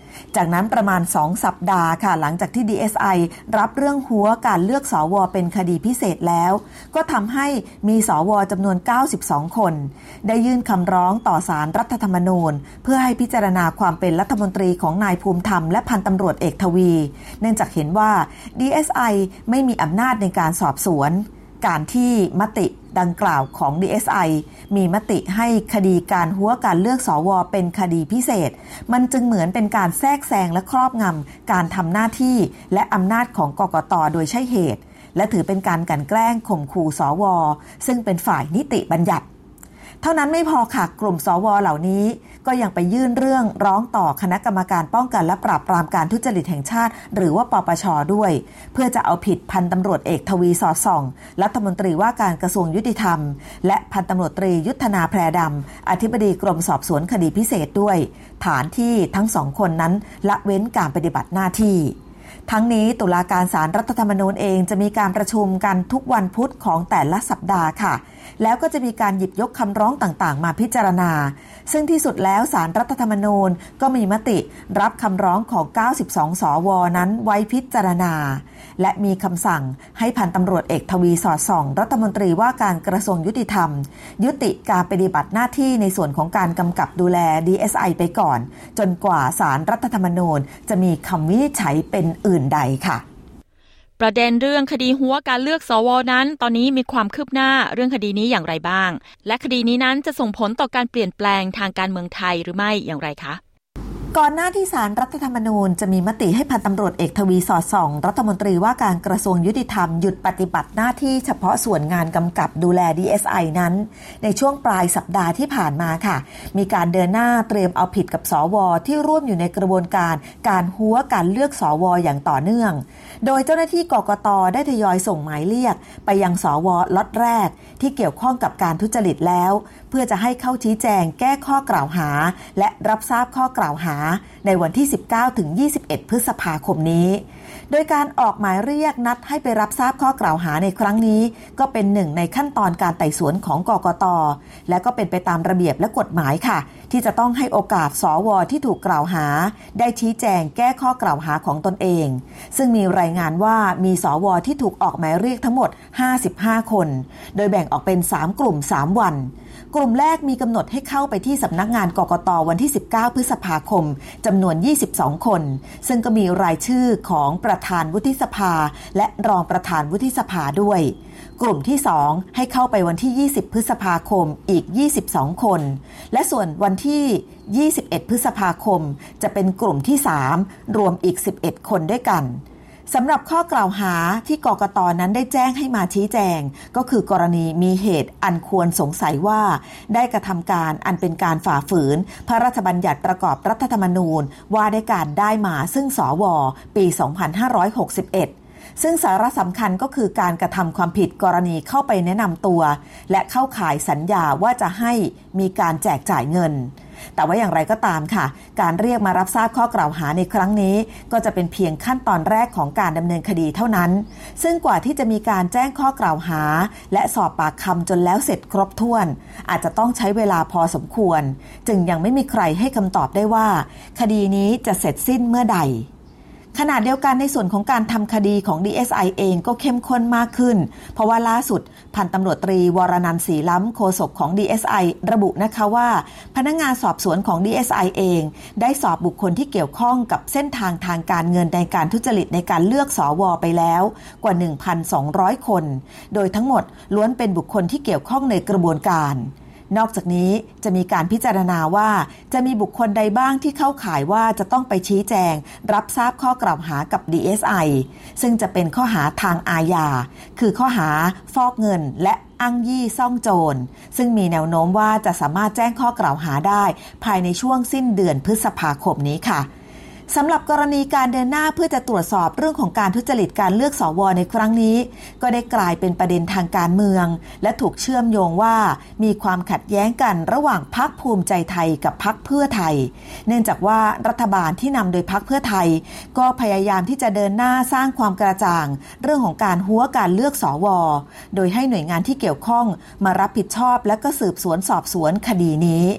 S12: จากนั้นประมาณสองสัปดาห์ค่ะหลังจากที่ ดี เอส ไอ รับเรื่องหัวการเลือกสวเป็นคดีพิเศษแล้วก็ทำให้มีสวจำนวนเก้าสิบสองคนได้ยื่นคำร้องต่อศาลรัฐธรรมนูญเพื่อให้พิจารณาความเป็นรัฐมนตรีของนายภูมิธรรมและพันตำรวจเอกทวีเนื่องจากเห็นว่า ดี เอส ไอ ไม่มีอำนาจในการสอบสวนการที่มติดังกล่าวของ ดี เอส ไอ มีมติให้คดีการหัวการเลือกสวเป็นคดีพิเศษมันจึงเหมือนเป็นการแทรกแซงและครอบงำการทำหน้าที่และอำนาจของกกต.โดยใช่เหตุและถือเป็นการกลั่นแกล้งข่มขู่สวซึ่งเป็นฝ่ายนิติบัญญัติเท่านั้นไม่พอค่ะกลุ่มสวเหล่านี้ก็ยังไปยื่นเรื่องร้องต่อคณะกรรมการป้องกันและปราบปรามการทุจริตแห่งชาติหรือว่าปปช.ด้วยเพื่อจะเอาผิดพันตำรวจเอกทวีสอดส่องรัฐมนตรีว่าการกระทรวงยุติธรรมและพันตำรวจตรียุทธนาแพรดำอธิบดีกรมสอบสวนคดีพิเศษด้วยฐานที่ทั้งสองคนนั้นละเว้นการปฏิบัติหน้าที่ทั้งนี้ตุลาการศาลรัฐธรรมนูญเองจะมีการประชุมกันทุกวันพุธของแต่ละสัปดาห์ค่ะแล้วก็จะมีการหยิบยกคำร้องต่างๆมาพิจารณาซึ่งที่สุดแล้วศาลรัฐธรรมนูญก็มีมติรับคำร้องของเก้าสิบสองสวนั้นไว้พิจารณาและมีคำสั่งให้พันตำรวจเอกทวีสอดส่องรัฐมนตรีว่าการกระทรวงยุติธรรมยุติการปฏิบัติหน้าที่ในส่วนของการกำกับดูแล ดี เอส ไอ ไปก่อนจนกว่าศาลรัฐธรรมนูญจะมีคำวินิจฉัยเป็นอื่นใดค่ะ
S5: ประเด็นเรื่องคดีหัวการเลือกสวนั้นตอนนี้มีความคืบหน้าเรื่องคดีนี้อย่างไรบ้างและคดีนี้นั้นจะส่งผลต่อการเปลี่ยนแปลงทางการเมืองไทยหรือไม่อย่างไรคะ
S12: ก่อนหน้าที่ศาลรัฐธรรมนูญจะมีมติให้พันตำรวจเอกทวีสอดส่องรัฐมนตรีว่าการกระทรวงยุติธรรมหยุดปฏิบัติหน้าที่เฉพาะส่วนงานกำกับดูแล ดี เอส ไอ นั้นในช่วงปลายสัปดาห์ที่ผ่านมาค่ะมีการเดินหน้าเตรียมเอาผิดกับสวที่ร่วมอยู่ในกระบวนการการหัวการเลือกสวอย่างต่อเนื่องโดยเจ้าหน้าที่กกต.ได้ทยอยส่งหมายเรียกไปยังสวล็อตแรกที่เกี่ยวข้องกับการทุจริตแล้วเพื่อจะให้เข้าชี้แจงแก้ข้อกล่าวหาและรับทราบข้อกล่าวหาในวันที่สิบเก้าถึงยี่สิบเอ็ดพฤษภาคมนี้โดยการออกหมายเรียกนัดให้ไปรับทราบข้อกล่าวหาในครั้งนี้ก็เป็นหนึ่งในขั้นตอนการไต่สวนของกกต.และก็เป็นไปตามระเบียบและกฎหมายค่ะที่จะต้องให้โอกาสสวที่ถูกกล่าวหาได้ชี้แจงแก้ข้อกล่าวหาของตนเองซึ่งมีรายงานว่ามีสวที่ถูกออกหมายเรียกทั้งหมดห้าสิบห้าคนโดยแบ่งออกเป็นสามกลุ่มสามวันกลุ่มแรกมีกำหนดให้เข้าไปที่สำนักงานกกต.วันที่สิบเก้าพฤษภาคมจำนวนยี่สิบสองคนซึ่งก็มีรายชื่อของประธานวุฒิสภาและรองประธานวุฒิสภาด้วยกลุ่มที่สองให้เข้าไปวันที่ยี่สิบพฤษภาคมอีกยี่สิบสองคนและส่วนวันที่ยี่สิบเอ็ดพฤษภาคมจะเป็นกลุ่มที่สามรวมอีกสิบเอ็ดคนด้วยกันสำหรับข้อกล่าวหาที่กกต.นั้นได้แจ้งให้มาชี้แจงก็คือกรณีมีเหตุอันควรสงสัยว่าได้กระทำการอันเป็นการฝ่าฝืนพระราชบัญญัติประกอบรัฐธรรมนูญว่าด้วยการได้มาซึ่งสวปีสองพันห้าร้อยหกสิบเอ็ดซึ่งสาระสำคัญก็คือการกระทำความผิดกรณีเข้าไปแนะนำตัวและเข้าข่ายสัญญาว่าจะให้มีการแจกจ่ายเงินแต่ว่าอย่างไรก็ตามค่ะการเรียกมารับทราบข้อกล่าวหาในครั้งนี้ก็จะเป็นเพียงขั้นตอนแรกของการดำเนินคดีเท่านั้นซึ่งกว่าที่จะมีการแจ้งข้อกล่าวหาและสอบปากคำจนแล้วเสร็จครบถ้วนอาจจะต้องใช้เวลาพอสมควรจึงยังไม่มีใครให้คำตอบได้ว่าคดีนี้จะเสร็จสิ้นเมื่อใดขณะเดียวกันในส่วนของการทำคดีของ ดี เอส ไอ เองก็เข้มข้นมากขึ้นเพราะว่าล่าสุดพันตำรวจตรีวรนันท์ศรีล้ำโฆษกของ ดี เอส ไอ ระบุนะคะว่าพนักงานสอบสวนของ ดี เอส ไอ เองได้สอบบุคคลที่เกี่ยวข้องกับเส้นทางทางการเงินในการทุจริตในการเลือกสวไปแล้วกว่า หนึ่งพันสองร้อย คนโดยทั้งหมดล้วนเป็นบุคคลที่เกี่ยวข้องในกระบวนการนอกจากนี้จะมีการพิจารณาว่าจะมีบุคคลใดบ้างที่เข้าข่ายว่าจะต้องไปชี้แจงรับทราบข้อกล่าวหากับ ดี เอส ไอ ซึ่งจะเป็นข้อหาทางอาญาคือข้อหาฟอกเงินและอ้างยี่ซ่องโจรซึ่งมีแนวโน้มว่าจะสามารถแจ้งข้อกล่าวหาได้ภายในช่วงสิ้นเดือนพฤษภาคมนี้ค่ะสำหรับกรณีการเดินหน้าเพื่อจะตรวจสอบเรื่องของการทุจริตการเลือกสวในครั้งนี้ก็ได้กลายเป็นประเด็นทางการเมืองและถูกเชื่อมโยงว่ามีความขัดแย้งกันระหว่างพรรคภูมิใจไทยกับพรรคเพื่อไทยเนื่องจากว่ารัฐบาลที่นำโดยพรรคเพื่อไทยก็พยายามที่จะเดินหน้าสร้างความกระจ่างเรื่องของการหัวการเลือกสวโดยให้หน่วยงานที่เกี่ยวข้องมารับผิดชอบและก็สืบสวนสอบสวนคดีนี้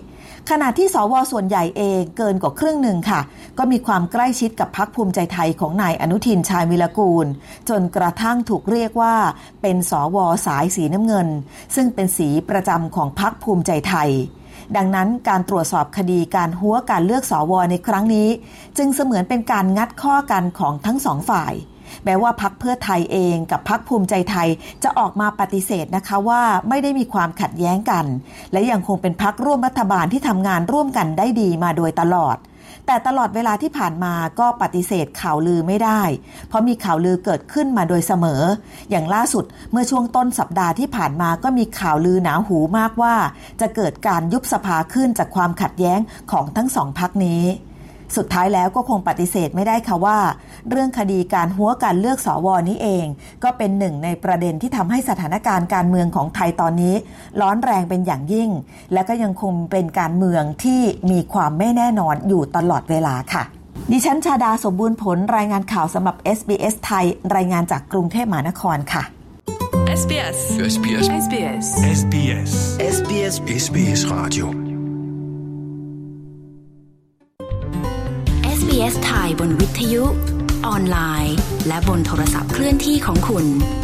S12: ขณะที่สวส่วนใหญ่เองเกินกว่าครึ่งหนึ่งค่ะก็มีความใกล้ชิดกับพรรคภูมิใจไทยของนายอนุทินชาญวิรากูลจนกระทั่งถูกเรียกว่าเป็นสวสายสีน้ำเงินซึ่งเป็นสีประจำของพรรคภูมิใจไทยดังนั้นการตรวจสอบคดีการหัวการเลือกสวในครั้งนี้จึงเสมือนเป็นการงัดข้อกันของทั้งสองฝ่ายแม้ว่าพรรคเพื่อไทยเองกับพรรคภูมิใจไทยจะออกมาปฏิเสธนะคะว่าไม่ได้มีความขัดแย้งกันและยังคงเป็นพรรคร่วมรัฐบาลที่ทำงานร่วมกันได้ดีมาโดยตลอดแต่ตลอดเวลาที่ผ่านมาก็ปฏิเสธข่าวลือไม่ได้เพราะมีข่าวลือเกิดขึ้นมาโดยเสมออย่างล่าสุดเมื่อช่วงต้นสัปดาห์ที่ผ่านมาก็มีข่าวลือหนาหูมากว่าจะเกิดการยุบสภาขึ้นจากความขัดแย้งของทั้งสองพรรคนี้สุดท้ายแล้วก็คงปฏิเสธไม่ได้ค่ะว่าเรื่องคดีการหัวการเลือกสวนี้เองก็เป็นหนึ่งในประเด็นที่ทำให้สถานการณ์การเมืองของไทยตอนนี้ร้อนแรงเป็นอย่างยิ่งและก็ยังคงเป็นการเมืองที่มีความไม่แน่นอนอยู่ตลอดเวลาค่ะดิฉันชาดาสมบูรณ์ผลรายงานข่าวสำหรับ เอส บี เอส ไทยรายงานจากกรุงเทพมหานครค่ะ
S13: เอส บี เอส เอส บี เอส เอส บี เอส เอส บี เอส เอส บี เอส เอส บี เอส Radio
S14: เอส บี เอส ไทยบนวิทยุออนไลน์และบนโทรศัพท์เคลื่อนที่ของคุณ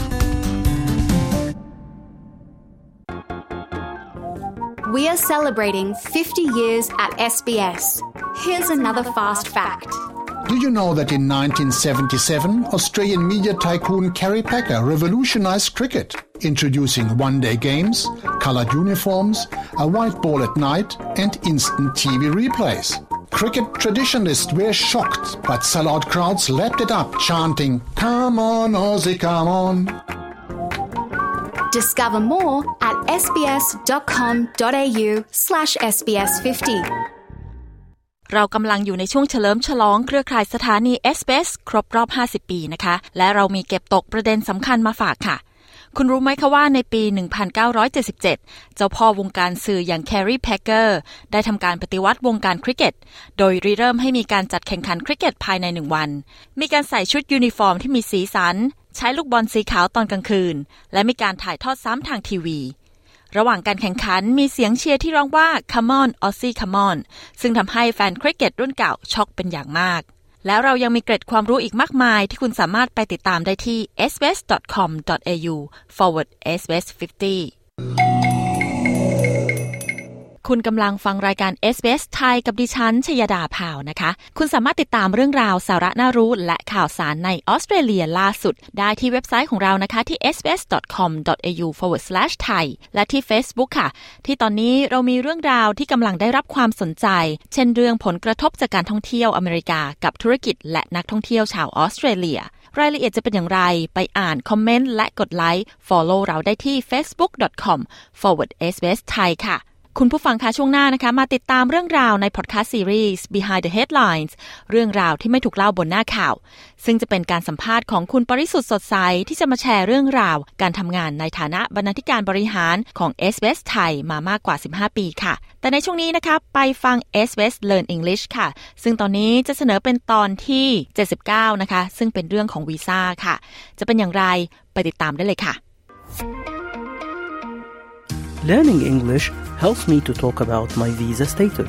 S15: We are celebrating fifty years at เอส บี เอส. Here's another fast fact.
S16: Do you know that in nineteen seventy-seven, Australian media tycoon Kerry Packer revolutionized cricket, introducing one-day games, coloured uniforms, a white ball at night, and instant T V replays? Cricket traditionalists were shocked, but sellout crowds lapped it up, chanting, "Come on, Aussie, come on."
S15: Discover more at s b s dot com dot a u slash s b s fifty.
S5: เรากำลังอยู่ในช่วงเฉลิมฉลองเครือข่ายสถานี เอส บี เอส ครบรอบห้าสิบปีนะคะและเรามีเก็บตกประเด็นสำคัญมาฝากค่ะคุณรู้ไหมคะว่าในปีหนึ่งพันเก้าร้อยเจ็ดสิบเจ็ดเจ้าพ่อวงการสื่ออย่างแคร์รีแพ็กเกอร์ได้ทำการปฏิวัติวงการคริกเก็ตโดยริเริ่มให้มีการจัดแข่งขันคริกเก็ตภายในหนึ่งวันมีการใส่ชุดยูนิฟอร์มที่มีสีสันใช้ลูกบอลสีขาวตอนกลางคืนและมีการถ่ายทอดซ้ำทางทีวีระหว่างการแข่งขันมีเสียงเชียร์ที่ร้องว่า Come on Aussie Come on ซึ่งทำให้แฟนคริกเก็ตรุ่นเก่าช็อกเป็นอย่างมากแล้วเรายังมีเกร็ดความรู้อีกมากมายที่คุณสามารถไปติดตามได้ที่ เอส บี เอส ดอท คอม ดอท เอ ยู forward เอส บี เอส ห้าสิบคุณกำลังฟังรายการ เอส บี เอส ไทยกับดิฉันชยดาภาวนะคะคุณสามารถติดตามเรื่องราวสาระน่ารู้และข่าวสารในออสเตรเลียล่าสุดได้ที่เว็บไซต์ของเรานะคะที่ เอส บี เอส ดอท คอม ดอท เอ ยู forward slash thai และที่ Facebook ค่ะที่ตอนนี้เรามีเรื่องราวที่กำลังได้รับความสนใจเช่นเรื่องผลกระทบจากการท่องเที่ยวอเมริกากับธุรกิจและนักท่องเที่ยวชาวออสเตรเลียรายละเอียดจะเป็นอย่างไรไปอ่านคอมเมนต์และกดไลค์ follow เราได้ที่ facebook dot com forward sbs thai ค่ะคุณผู้ฟังคะช่วงหน้านะคะมาติดตามเรื่องราวในพอดแคสต์ซีรีส์ Behind the Headlines เรื่องราวที่ไม่ถูกเล่าบนหน้าข่าวซึ่งจะเป็นการสัมภาษณ์ของคุณปริสุทธิ์สดใสที่จะมาแชร์เรื่องราวการทำงานในฐานะบรรณาธิการบริหารของ เอส บี เอส ไทยมามากกว่าสิบห้าปีค่ะแต่ในช่วงนี้นะคะไปฟัง เอส บี เอส Learn English ค่ะซึ่งตอนนี้จะเสนอเป็นตอนที่เจ็ดสิบเก้านะคะซึ่งเป็นเรื่องของวีซ่าค่ะจะเป็นอย่างไรไปติดตามได้เลยค่ะ
S17: Learning English helps me to talk about my visa status.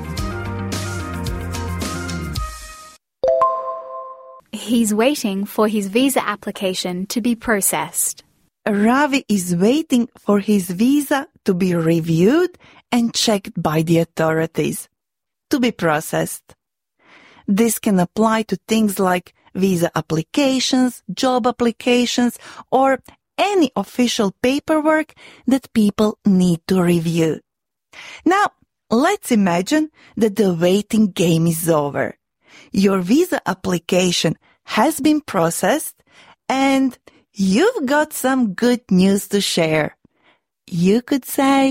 S15: He's waiting for his visa application to be processed.
S18: Ravi is waiting for his visa to be reviewed and checked by the authorities to be processed. This can apply to things like visa applications, job applications, or any official paperwork that people need to review. Now, let's imagine that the waiting game is over. Your visa application has been processed and you've got some good news to share. You could say,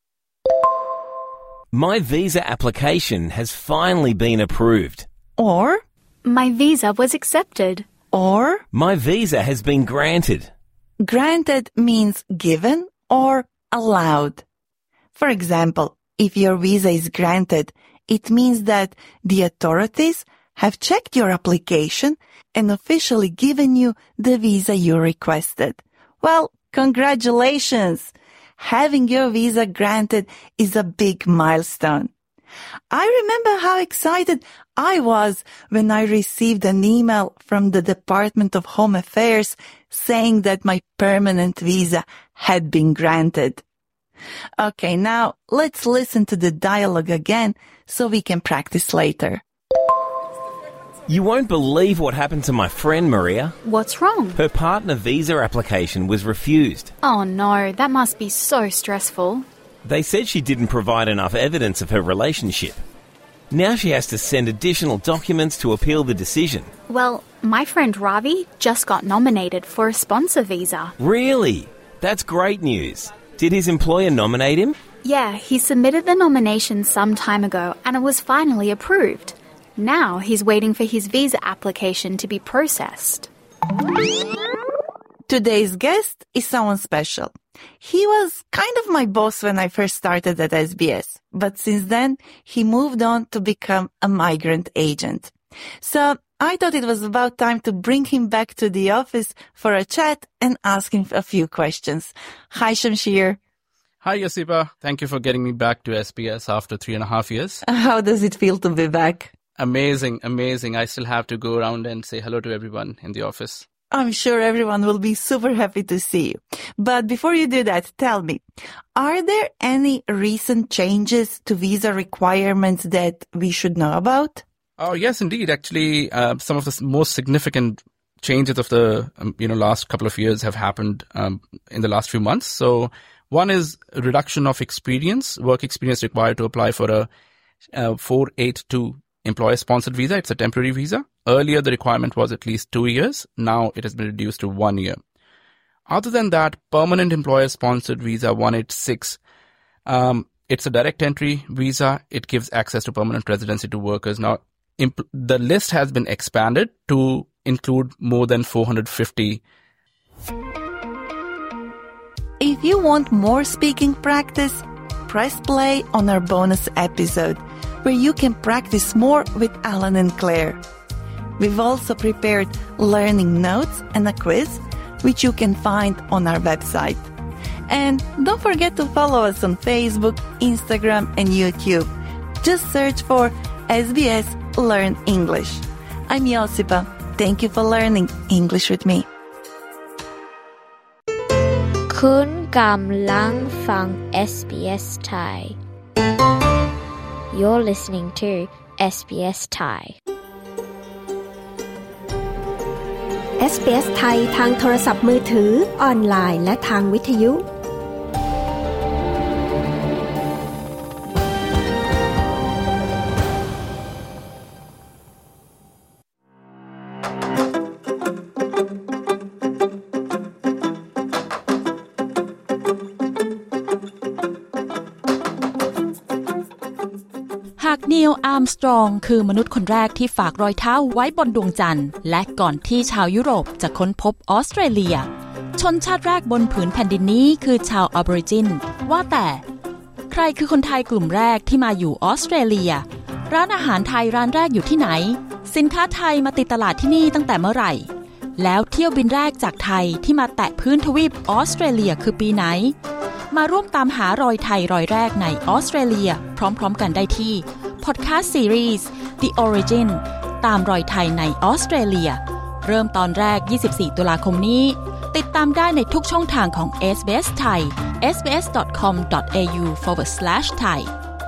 S19: My visa application has finally been approved.
S18: Or,
S15: My visa was accepted.
S18: Or,
S19: My visa has been granted.
S18: Granted means given or allowed. For example, if your visa is granted, it means that the authorities have checked your application and officially given you the visa you requested. Well, congratulations! Having your visa granted is a big milestone. I remember how excited I was when I received an email from the Department of Home Affairs saying that my permanent visa had been granted. Okay, now let's listen to the dialogue again so we can practice later.
S19: You won't believe what happened to my friend Maria.
S15: What's wrong?
S19: Her partner visa application was refused.
S15: Oh no, that must be so stressful.
S19: They said she didn't provide enough evidence of her relationship. Now she has to send additional documents to appeal the decision.
S15: Well, my friend Ravi just got nominated for a sponsor visa.
S19: Really? That's great news. Did his employer nominate him?
S15: Yeah, he submitted the nomination some time ago and it was finally approved. Now he's waiting for his visa application to be processed.
S18: Today's guest is someone special. He was kind of my boss when I first started at S B S, but since then he moved on to become a migrant agent. So I thought it was about time to bring him back to the office for a chat and ask him a few questions. Hi, Shamshir.
S20: Hi, Yosipa. Thank you for getting me back to S B S after three and a half years.
S18: How does it feel to be back?
S20: Amazing, amazing. I still have to go around and say hello to everyone in the office.
S18: I'm sure everyone will be super happy to see you. But before you do that, tell me, are there any recent changes to visa requirements that we should know about?
S20: Oh, yes, indeed. Actually, uh, some of the most significant changes of the um, you know last couple of years have happened um, in the last few months. So one is a reduction of experience, work experience required to apply for a uh, four eighty-two employer-sponsored visa. It's a temporary visa. Earlier, the requirement was at least two years. Now, it has been reduced to one year. Other than that, permanent employer-sponsored visa one eighty-six, um, it's a direct entry visa. It gives access to permanent residency to workers. Now, imp- the list has been expanded to include more than four hundred fifty.
S18: If you want more speaking practice, press play on our bonus episode, where you can practice more with Alan and Claire. We've also prepared learning notes and a quiz, which you can find on our website. And don't forget to follow us on Facebook, Instagram, and YouTube. Just search for S B S Learn English. I'm Josipa. Thank you for learning English with me.
S21: คุณกำลังฟัง S B S Thai You're listening to S B S Thai
S22: เอส บี เอส ไทยทางโทรศัพท์มือถือออนไลน์และทางวิทยุ
S5: นีล อาร์มสตรองคือมนุษย์คนแรกที่ฝากรอยเท้าไว้บนดวงจันทร์และก่อนที่ชาวยุโรปจะค้นพบออสเตรเลียชนชาติแรกบนผืนแผ่นดินนี้คือชาวออบอริจินว่าแต่ใครคือคนไทยกลุ่มแรกที่มาอยู่ออสเตรเลียร้านอาหารไทยร้านแรกอยู่ที่ไหนสินค้าไทยมาติดตลาดที่นี่ตั้งแต่เมื่อไหร่แล้วเที่ยวบินแรกจากไทยที่มาแตะพื้นทวีปออสเตรเลียคือปีไหนมาร่วมตามหารอยไทยรอยแรกในออสเตรเลียพร้อมๆกันได้ที่Podcast Series The Origin ตามรอยไทยในออสเตรเลียเริ่มตอนแรกยี่สิบสี่ตุลาคมนี้ติดตามได้ในทุกช่องทางของ เอส บี เอส Thai เอส บี เอส ดอท คอม ดอท เอ ยู สแลช ไทย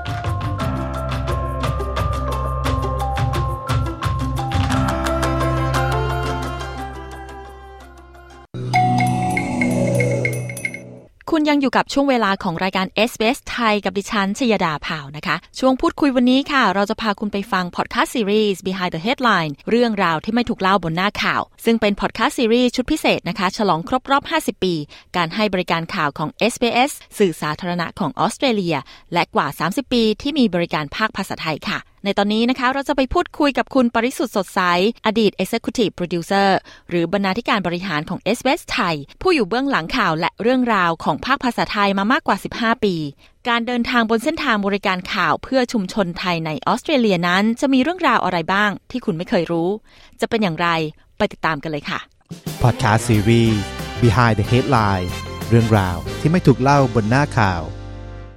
S5: คุณยังอยู่กับช่วงเวลาของรายการ เอส บี เอส ไทยกับดิฉันชยดาพาวนะคะช่วงพูดคุยวันนี้ค่ะเราจะพาคุณไปฟังพอดคาสต์ซีรีส์ Behind the Headline เรื่องราวที่ไม่ถูกเล่าบนหน้าข่าวซึ่งเป็นพอดคาสต์ซีรีส์ชุดพิเศษนะคะฉลองครบรอบห้าสิบปีการให้บริการข่าวของ เอส บี เอส สื่อสาธารณะของออสเตรเลียและกว่าสามสิบปีที่มีบริการภาคภาษาไทยค่ะในตอนนี้นะคะเราจะไปพูดคุยกับคุณปริสุทธิ์สดใสอดีต Executive Producer หรือบรรณาธิการบริหารของ เอส บี เอส ไทยผู้อยู่เบื้องหลังข่าวและเรื่องราวของภาคภาษาไทยมามากกว่าสิบห้าปีการเดินทางบนเส้นทางบริการข่าวเพื่อชุมชนไทยในออสเตรเลียนั้นจะมีเรื่องราวอะไรบ้างที่คุณไม่เคยรู้จะเป็นอย่างไรไปติดตามกันเลยค่ะ
S23: Podcast Series Behind the Headline เรื่องราวที่ไม่ถูกเล่าบนหน้าข่าว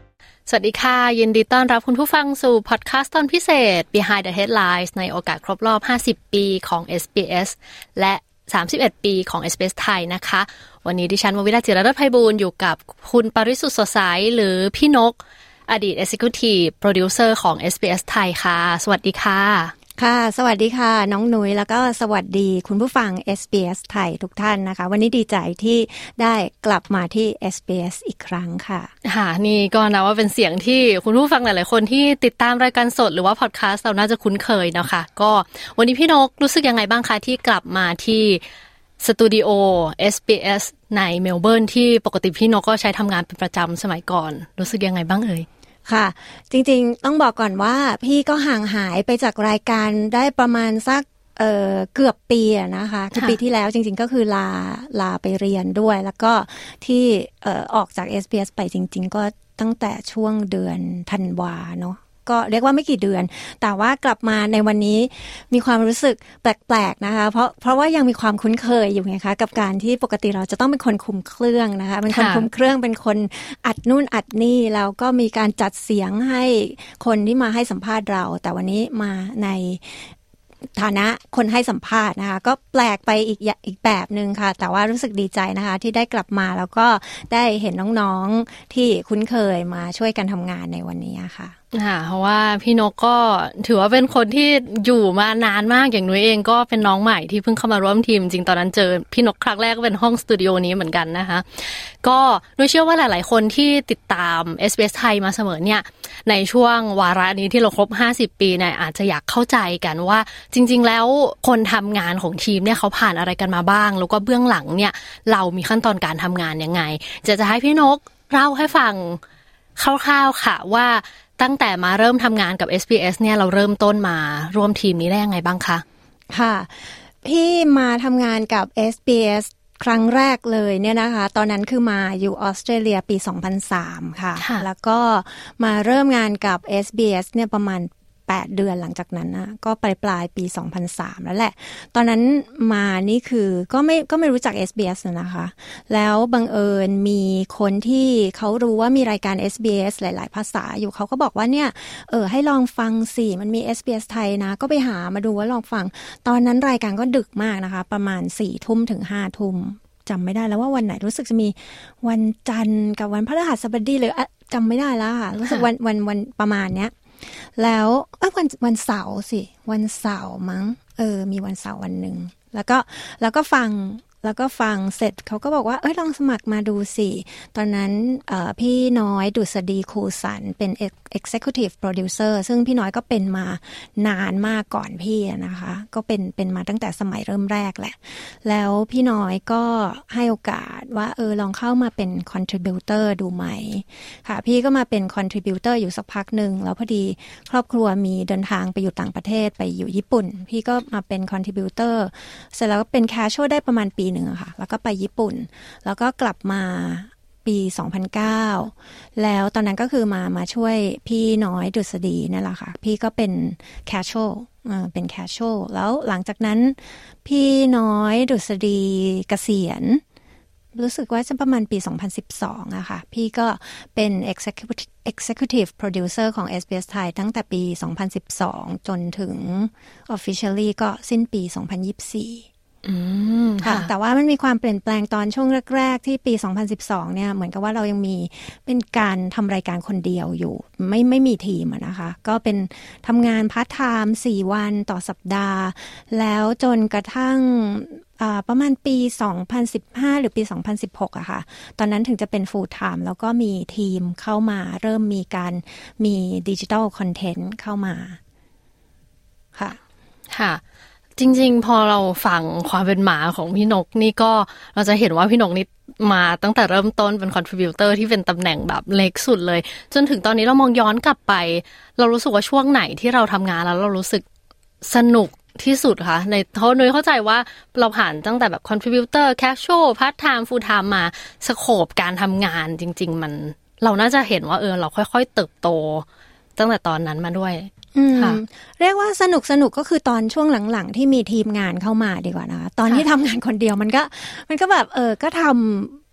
S7: สวัสดีค่ะยินดีต้อนรับคุณผู้ฟังสู่พอดคาสต์ตอนพิเศษ Behind the Headlines ในโอกาสครบรอบห้าสิบปีของ เอส บี เอส และสามสิบเอ็ดปีของ เอส บี เอส ไทยนะคะวันนี้ดิฉันววิราจิรเลิศไพบูลย์อยู่กับคุณปริสุทธิ์สดใสหรือพี่นกอดีต Executive Producer ของ เอส บี เอส ไทยค่ะสวัสดีค่ะ
S1: ค่ะสวัสดีค่ะน้องหนุยแล้วก็สวัสดีคุณผู้ฟัง เอส บี เอส ไทยทุกท่านนะคะวันนี้ดีใจที่ได้กลับมาที่ เอส บี เอส อีกครั้งค่ะ
S7: ค่ะนี่ก็นะว่าเป็นเสียงที่คุณผู้ฟังหลายๆคนที่ติดตามรายการสดหรือว่าพอดคาสต์เราน่าจะคุ้นเคยนะคะก็วันนี้พี่นกรู้สึกยังไงบ้างคะที่กลับมาที่สตูดิโอ เอส บี เอส ในเมลเบิร์นที่ปกติพี่นกก็ใช้ทำงานเป็นประจำสมัยก่อนรู้สึกยังไงบ้างเอ่ย
S1: ค่ะจริงๆต้องบอกก่อนว่าพี่ก็ห่างหายไปจากรายการได้ประมาณสักเอ่อเกือบปีนะคะคือปีที่แล้วจริงๆก็คือลาลาไปเรียนด้วยแล้วก็ที่เอ่อออกจาก เอส บี เอส ไปจริงๆก็ตั้งแต่ช่วงเดือนธันวาเนาะก็เรียกว่าไม่กี่เดือนแต่ว่ากลับมาในวันนี้มีความรู้สึกแปลกๆนะคะเพราะเพราะว่ายังมีความคุ้นเคยอยู่ไงคะกับการที่ปกติเราจะต้องเป็นคนคุมเครื่องนะคะเป็นคนคุมเครื่องเป็นคนอัดนู่นอัดนี่แล้วก็มีการจัดเสียงให้คนที่มาให้สัมภาษณ์เราแต่วันนี้มาในฐานะคนให้สัมภาษณ์นะคะก็แปลกไปอีกอีกแบบนึงค่ะแต่ว่ารู้สึกดีใจนะคะที่ได้กลับมาแล้วก็ได้เห็นน้องๆที่คุ้นเคยมาช่วยกันทำงานในวันนี้ค่ะ
S7: ค่ะเพราะว่าพี่นกก็ถือว่าเป็นคนที่อยู่มานานมากอย่างนุ้ยเองก็เป็นน้องใหม่ที่เพิ่งเข้ามาร่วมทีมจริงตอนนั้นเจอพี่นกครั้งแรกก็เป็นห้องสตูดิโอนี้เหมือนกันนะคะก็นุ้ยเชื่อว่าหลายๆคนที่ติดตาม เอส บี เอส ไทยมาเสมอเนี่ยในช่วงวาระนี้ที่เราครบห้าสิบปีเนี่ยอาจจะอยากเข้าใจกันว่าจริงๆแล้วคนทำงานของทีมเนี่ยเขาผ่านอะไรกันมาบ้างแล้วก็เบื้องหลังเนี่ยเรามีขั้นตอนการทำงานยังไงจะจะให้พี่นกเล่าให้ฟังคร่าวๆค่ะว่าตั้งแต่มาเริ่มทำงานกับ เอส บี เอส เนี่ยเราเริ่มต้นมาร่วมทีมนี้ได้ยังไงบ้างคะ
S1: ค่ะพี่มาทำงานกับ เอส บี เอส ครั้งแรกเลยเนี่ยนะคะตอนนั้นคือมาอยู่ออสเตรเลียปีสองพันสามค่ะแล้วก็มาเริ่มงานกับ เอส บี เอส เนี่ยประมาณแปดเดือนหลังจากนั้นนะก็ปลายปลายปีสองพันสามแล้วแหละตอนนั้นมานี่คือก็ไม่ก็ไม่รู้จัก เอส บี เอส นะคะแล้วบังเอิญมีคนที่เขารู้ว่ามีรายการ เอส บี เอส หลายๆภาษาอยู่เขาก็บอกว่าเนี่ยเออให้ลองฟังสิมันมี เอส บี เอส ไทยนะก็ไปหามาดูว่าลองฟังตอนนั้นรายการก็ดึกมากนะคะประมาณสี่ทุ่มถึงห้าทุ่มจำไม่ได้แล้วว่าวันไหนรู้สึกจะมีวันจันทร์กับวันพฤหัสบดีหรือจำไม่ได้แล้วค่ะรู้สึกวันวันวันประมาณเนี้ยแล้วเออวันวันเสาร์สิวันเสาร์มั้งเออมีวันเสาร์วันหนึ่งแล้วก็แล้วก็ฟังแล้วก็ฟังเสร็จเขาก็บอกว่าเอ้ยลองสมัครมาดูสิตอนนั้นเอ่อพี่น้อยดุษฎีคูสันเป็น Executive Producer ซึ่งพี่น้อยก็เป็นมานานมากก่อนพี่นะคะก็เป็นเป็นมาตั้งแต่สมัยเริ่มแรกแหละแล้วพี่น้อยก็ให้โอกาสว่าเออลองเข้ามาเป็น Contributor ดูไหมค่ะพี่ก็มาเป็น Contributor อยู่สักพักหนึ่งแล้วพอดีครอบครัวมีเดินทางไปอยู่ต่างประเทศไปอยู่ญี่ปุ่นพี่ก็มาเป็น Contributor เสร็จแล้วก็เป็น Casual ได้ประมาณปีหนึ่งค่ะแล้วก็ไปญี่ปุ่นแล้วก็กลับมาปีสองพันเก้าแล้วตอนนั้นก็คือมามาช่วยพี่น้อยดุษฎีนั่นแหละค่ะพี่ก็เป็นแคชชวลเอ่อเป็นแคชชวลแล้วหลังจากนั้นพี่น้อยดุษฎีเกษียณรู้สึกว่าจะประมาณปีสองพันสิบสองอะค่ะพี่ก็เป็น Executive Executive Producer ของ เอส บี เอส ไทยตั้งแต่ปีสองพันสิบสองจนถึง Officially ก็สิ้นปีสองพันยี่สิบสี่
S7: อืมค่ะ
S1: แต่ว่ามันมีความเปลี่ยนแปลงตอนช่วงแรกๆที่ปีสองพันสิบสองเนี่ยเหมือนกับว่าเรายังมีเป็นการทำรายการคนเดียวอยู่ไม่ไม่มีทีมนะคะก็เป็นทำงานพาร์ทไทม์สี่วันต่อสัปดาห์แล้วจนกระทั่งประมาณปีสองพันสิบห้าหรือปีสองพันสิบหกอะค่ะตอนนั้นถึงจะเป็น full time แล้วก็มีทีมเข้ามาเริ่มมีการมีดิจิทัลคอนเทนต์เข้ามาค่ะ
S7: ค่ะจริงๆพอเราฟังความเป็นหมาของพี่นกนี่ก็เราจะเห็นว่าพี่นกนี่มาตั้งแต่เริ่มต้นเป็นคอนทริบิวเตอร์ที่เป็นตำแหน่งแบบเล็กสุดเลยจนถึงตอนนี้เรามองย้อนกลับไปเรารู้สึกว่าช่วงไหนที่เราทำงานแล้วเรารู้สึกสนุกที่สุดคะในเพราะนุ้ยเข้าใจว่าเราผ่านตั้งแต่แบบคอนทริบิวเตอร์แคชชวลพาร์ทไทม์ฟูลไทม์มาสโคปการทำงานจริงๆมันเราน่าจะเห็นว่าเออเราค่อยๆเติบโตตั้งแต่ตอนนั้นมาด้วย
S1: เรียกว่าสนุกสนุกก็คือตอนช่วงหลังๆที่มีทีมงานเข้ามาดีกว่านะคะตอนที่ทำงานคนเดียวมันก็มันก็แบบเออก็ท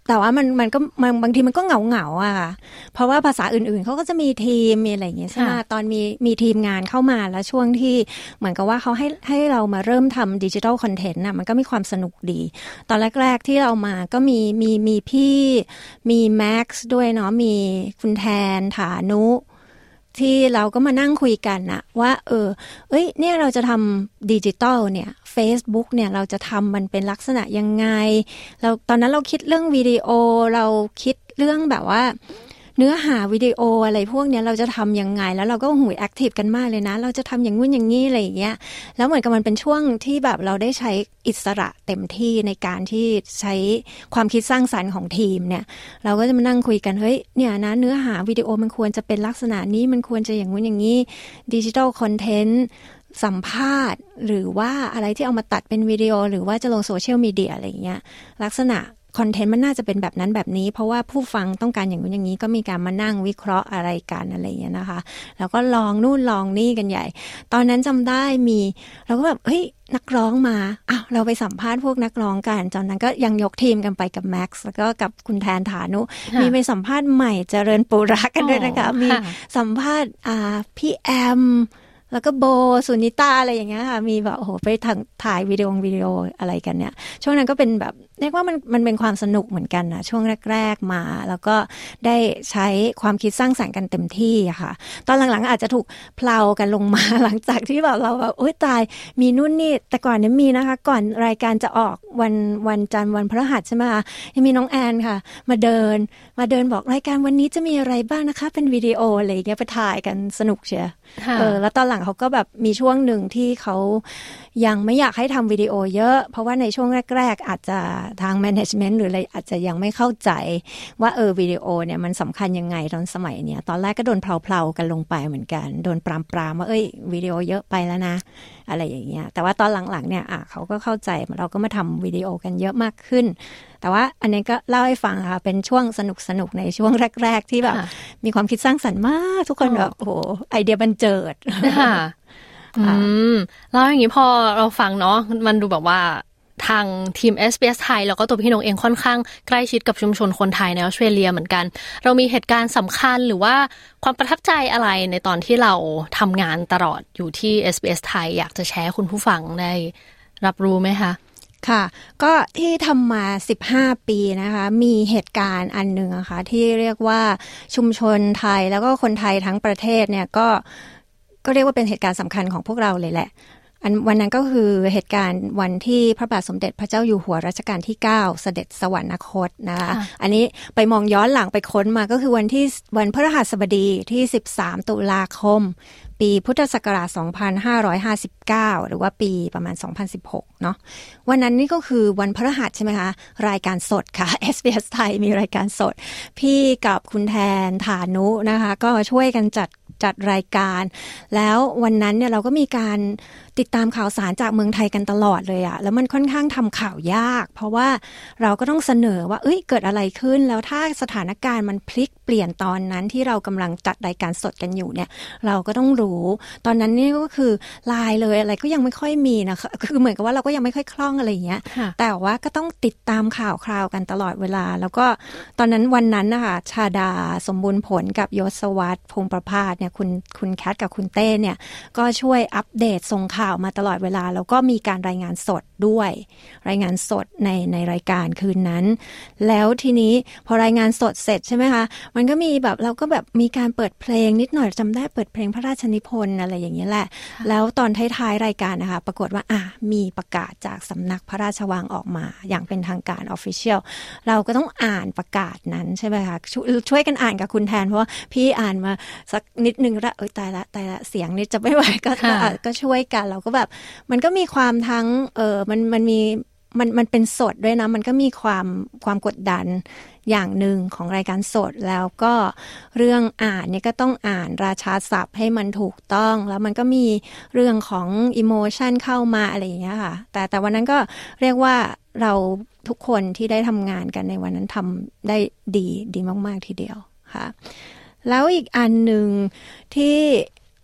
S1: แต่ว่ามันมันก็บางทีมันก็เหงาเหงาอะค่ะเพราะว่าภาษาอื่นๆเขาก็จะมีทีมมีอะไรอย่างเงี้ยใช่ไหมตอนมีมีทีมงานเข้ามาแล้วช่วงที่เหมือนกับว่าเขาให้ให้เรามาเริ่มทำดิจิทัลคอนเทนต์น่ะมันก็มีความสนุกดีตอนแรกๆที่เรามาก็มีมีมีพี่มีแม็กซ์ด้วยเนาะมีคุณแทนฐานุที่เราก็มานั่งคุยกันอะว่าเออเอ้ยเนี่ยเราจะทำดิจิตอลเนี่ย Facebook เนี่ยเราจะทำมันเป็นลักษณะยังไงเราตอนนั้นเราคิดเรื่องวิดีโอเราคิดเรื่องแบบว่าเนื้อหาวิดีโออะไรพวกนี้เราจะทำยังไงแล้วเราก็หูยแอคทีฟกันมากเลยนะเราจะทำอย่างงู้นอย่างงี้อะไรอย่างเงี้ยแล้วเหมือนกับมันเป็นช่วงที่แบบเราได้ใช้อิสระเต็มที่ในการที่ใช้ความคิดสร้างสรรค์ของทีมเนี่ยเราก็จะมานั่งคุยกันเฮ้ยเนี่ยนะเนื้อหาวิดีโอมันควรจะเป็นลักษณะนี้มันควรจะอย่างงู้นอย่างงี้ดิจิทัลคอนเทนต์สัมภาษณ์หรือว่าอะไรที่เอามาตัดเป็นวิดีโอหรือว่าจะลงโซเชียลมีเดียอะไรอย่างเงี้ยลักษณะคอนเทนต์มันน่าจะเป็นแบบนั้นแบบนี้เพราะว่าผู้ฟังต้องการอย่างนู้นอย่างนี้ก็มีการมานั่งวิเคราะห์อะไรกันอะไรอย่างเงี้ยนะคะแล้วก็ลองนู่นลองนี่กันใหญ่ตอนนั้นจำได้มีเราก็แบบเฮ้ยนักร้องมาอ้าวเราไปสัมภาษณ์พวกนักร้องกันตอนนั้นก็ยังยกทีมกันไปกับแม็กซ์แล้วก็กับคุณแทนฐานุมีไปสัมภาษณ์ใหม่เจริญปุระกันด้วยนะคะมีสัมภาษณ์อ่าพี่แอมแล้วก็โบสุนิตาอะไรอย่างเงี้ยค่ะมีแบบโอ้โหไปถ่ายวิดีโอวิดีโออะไรกันเนี่ยช่วงนั้นก็เป็นแบบเรียกว่ามันมันเป็นความสนุกเหมือนกันนะช่วงแรกๆมาแล้วก็ได้ใช้ความคิดสร้างสรรค์กันเต็มที่ค่ะตอนหลังๆอาจจะถูกเพลากันลงมาหลังจากที่แบบเราแบบโอ๊ยตายมีนู่นนี่แต่ก่อนนี้มีนะคะก่อนรายการจะออกวันวันจันทร์วันพฤหัสใช่ไหมคะยังมีน้องแอนค่ะมาเดินมาเดินบอกรายการวันนี้จะมีอะไรบ้างนะคะเป็นวิดีโออะไรอย่างเงี้ยไปถ่ายกันสนุกเชียวเออแล้วตอนหลังเขาก็แบบมีช่วงหนึ่งที่เขายังไม่อยากให้ทำวิดีโอเยอะเพราะว่าในช่วงแรกๆอาจจะทาง management หรืออะไรอาจจะยังไม่เข้าใจว่าเออวิดีโอเนี่ยมันสำคัญยังไงตอนสมัยเนี้ยตอนแรกก็โดนเพลาๆกันลงไปเหมือนกันโดนปรามๆว่าเอ้ยวิดีโอเยอะไปแล้วนะอะไรอย่างเงี้ยแต่ว่าตอนหลังๆเนี่ยอ่ะเขาก็เข้าใจเราก็มาทำวิดีโอกันเยอะมากขึ้นแต่ว่าอันนี้ก็เล่าให้ฟังค่ะเป็นช่วงสนุกๆในช่วงแรกๆที่แบบมีความคิดสร้างสรรค์มากทุกคนแบบโอ้โหไอเดียบันเจิด
S7: ค่ะอืมแล้วอย่างนี้พอเราฟังเนาะมันดูแบบว่าทางทีม เอส บี เอส ไทยแล้วก็ตัวพี่นงเองค่อนข้างใกล้ชิดกับชุมชนคนไทยในออสเตรเลียเหมือนกันเรามีเหตุการณ์สำคัญหรือว่าความประทับใจอะไรในตอนที่เราทำงานตลอดอยู่ที่ เอส บี เอส ไทยอยากจะแชร์คุณผู้ฟังได้รับรู้ไหมคะ
S1: ค่ะก็ที่ทำมาสิบห้าปีนะคะมีเหตุการณ์อันหนึ่งนะคะที่เรียกว่าชุมชนไทยแล้วก็คนไทยทั้งประเทศเนี่ยก็ก็เรียกว่าเป็นเหตุการณ์สำคัญของพวกเราเลยแหละอันวันนั้นก็คือเหตุการณ์วันที่พระบาทสมเด็จพระเจ้าอยู่หัวรัชกาลที่เก้าเสด็จสวรรคตนะคะอันนี้ไปมองย้อนหลังไปค้นมาก็คือวันที่วันพฤหัสบดีที่สิบสามตุลาคมปีพุทธศักราชสองพันห้าร้อยห้าสิบเก้าหรือว่าปีประมาณสองพันสิบหกเนาะวันนั้นนี่ก็คือวันพฤหัสใช่ไหมคะรายการสดค่ะ เอส บี เอส ไทยมีรายการสดพี่กับคุณแทนฐานุนะคะก็ช่วยกันจัดจัดรายการแล้ววันนั้นเนี่ยเราก็มีการติดตามข่าวสารจากเมืองไทยกันตลอดเลยอะแล้วมันค่อนข้างทำข่าวยากเพราะว่าเราก็ต้องเสนอว่าเอ้ยเกิดอะไรขึ้นแล้วถ้าสถานการณ์มันพลิกเปลี่ยนตอนนั้นที่เรากำลังจัดรายการสดกันอยู่เนี่ยเราก็ต้องรู้ตอนนั้นนี่ก็คือไลน์เลยอะไรก็ยังไม่ค่อยมีนะคะคือเหมือนกับว่าเราก็ยังไม่ค่อยคล่องอะไรอย่างเงี้ยแต่ว่าก็ต้องติดตามข่าวคราวกันตลอดเวลาแล้วก็ตอนนั้นวันนั้นนะคะชาดาสมบูรณ์ผลกับยศวัฒน์พงษ์ประภาสเนี่ยคุณคุณแคทกับคุณเต้เนี่ยก็ช่วยอัปเดตส่งข่าวมาตลอดเวลาแล้วก็มีการรายงานสดด้วยรายงานสดในในรายการคืนนั้นแล้วทีนี้พอรายงานสดเสร็จใช่ไหมคะมันก็มีแบบเราก็แบบมีการเปิดเพลงนิดหน่อยจำได้เปิดเพลงพระราชนิพนธ์อะไรอย่างนี้แหละแล้วตอนท้ายๆรายการนะคะปรากฏว่าอ่ะมีประกาศจากสำนักพระราชวังออกมาอย่างเป็นทางการ official เราก็ต้องอ่านประกาศนั้นใช่ไหมคะช่วยกันอ่านกับคุณแทนเพราะว่าพี่อ่านมาสักนิดนึงแล้วเอ้ยตายละตายละเสียงนี่จะไม่ไหวก็ก็ช่วยกันเราก็แบบมันก็มีความทั้งเออมันมันมีมันมันเป็นสดด้วยนะมันก็มีความความกดดันอย่างหนึ่งของรายการสดแล้วก็เรื่องอ่านเนี่ยก็ต้องอ่านราชาศัพท์ให้มันถูกต้องแล้วมันก็มีเรื่องของอิโมชันเข้ามาอะไรอย่างเงี้ยค่ะแต่แต่วันนั้นก็เรียกว่าเราทุกคนที่ได้ทำงานกันในวันนั้นทำได้ดีดีมากๆทีเดียวค่ะแล้วอีกอันหนึ่งที่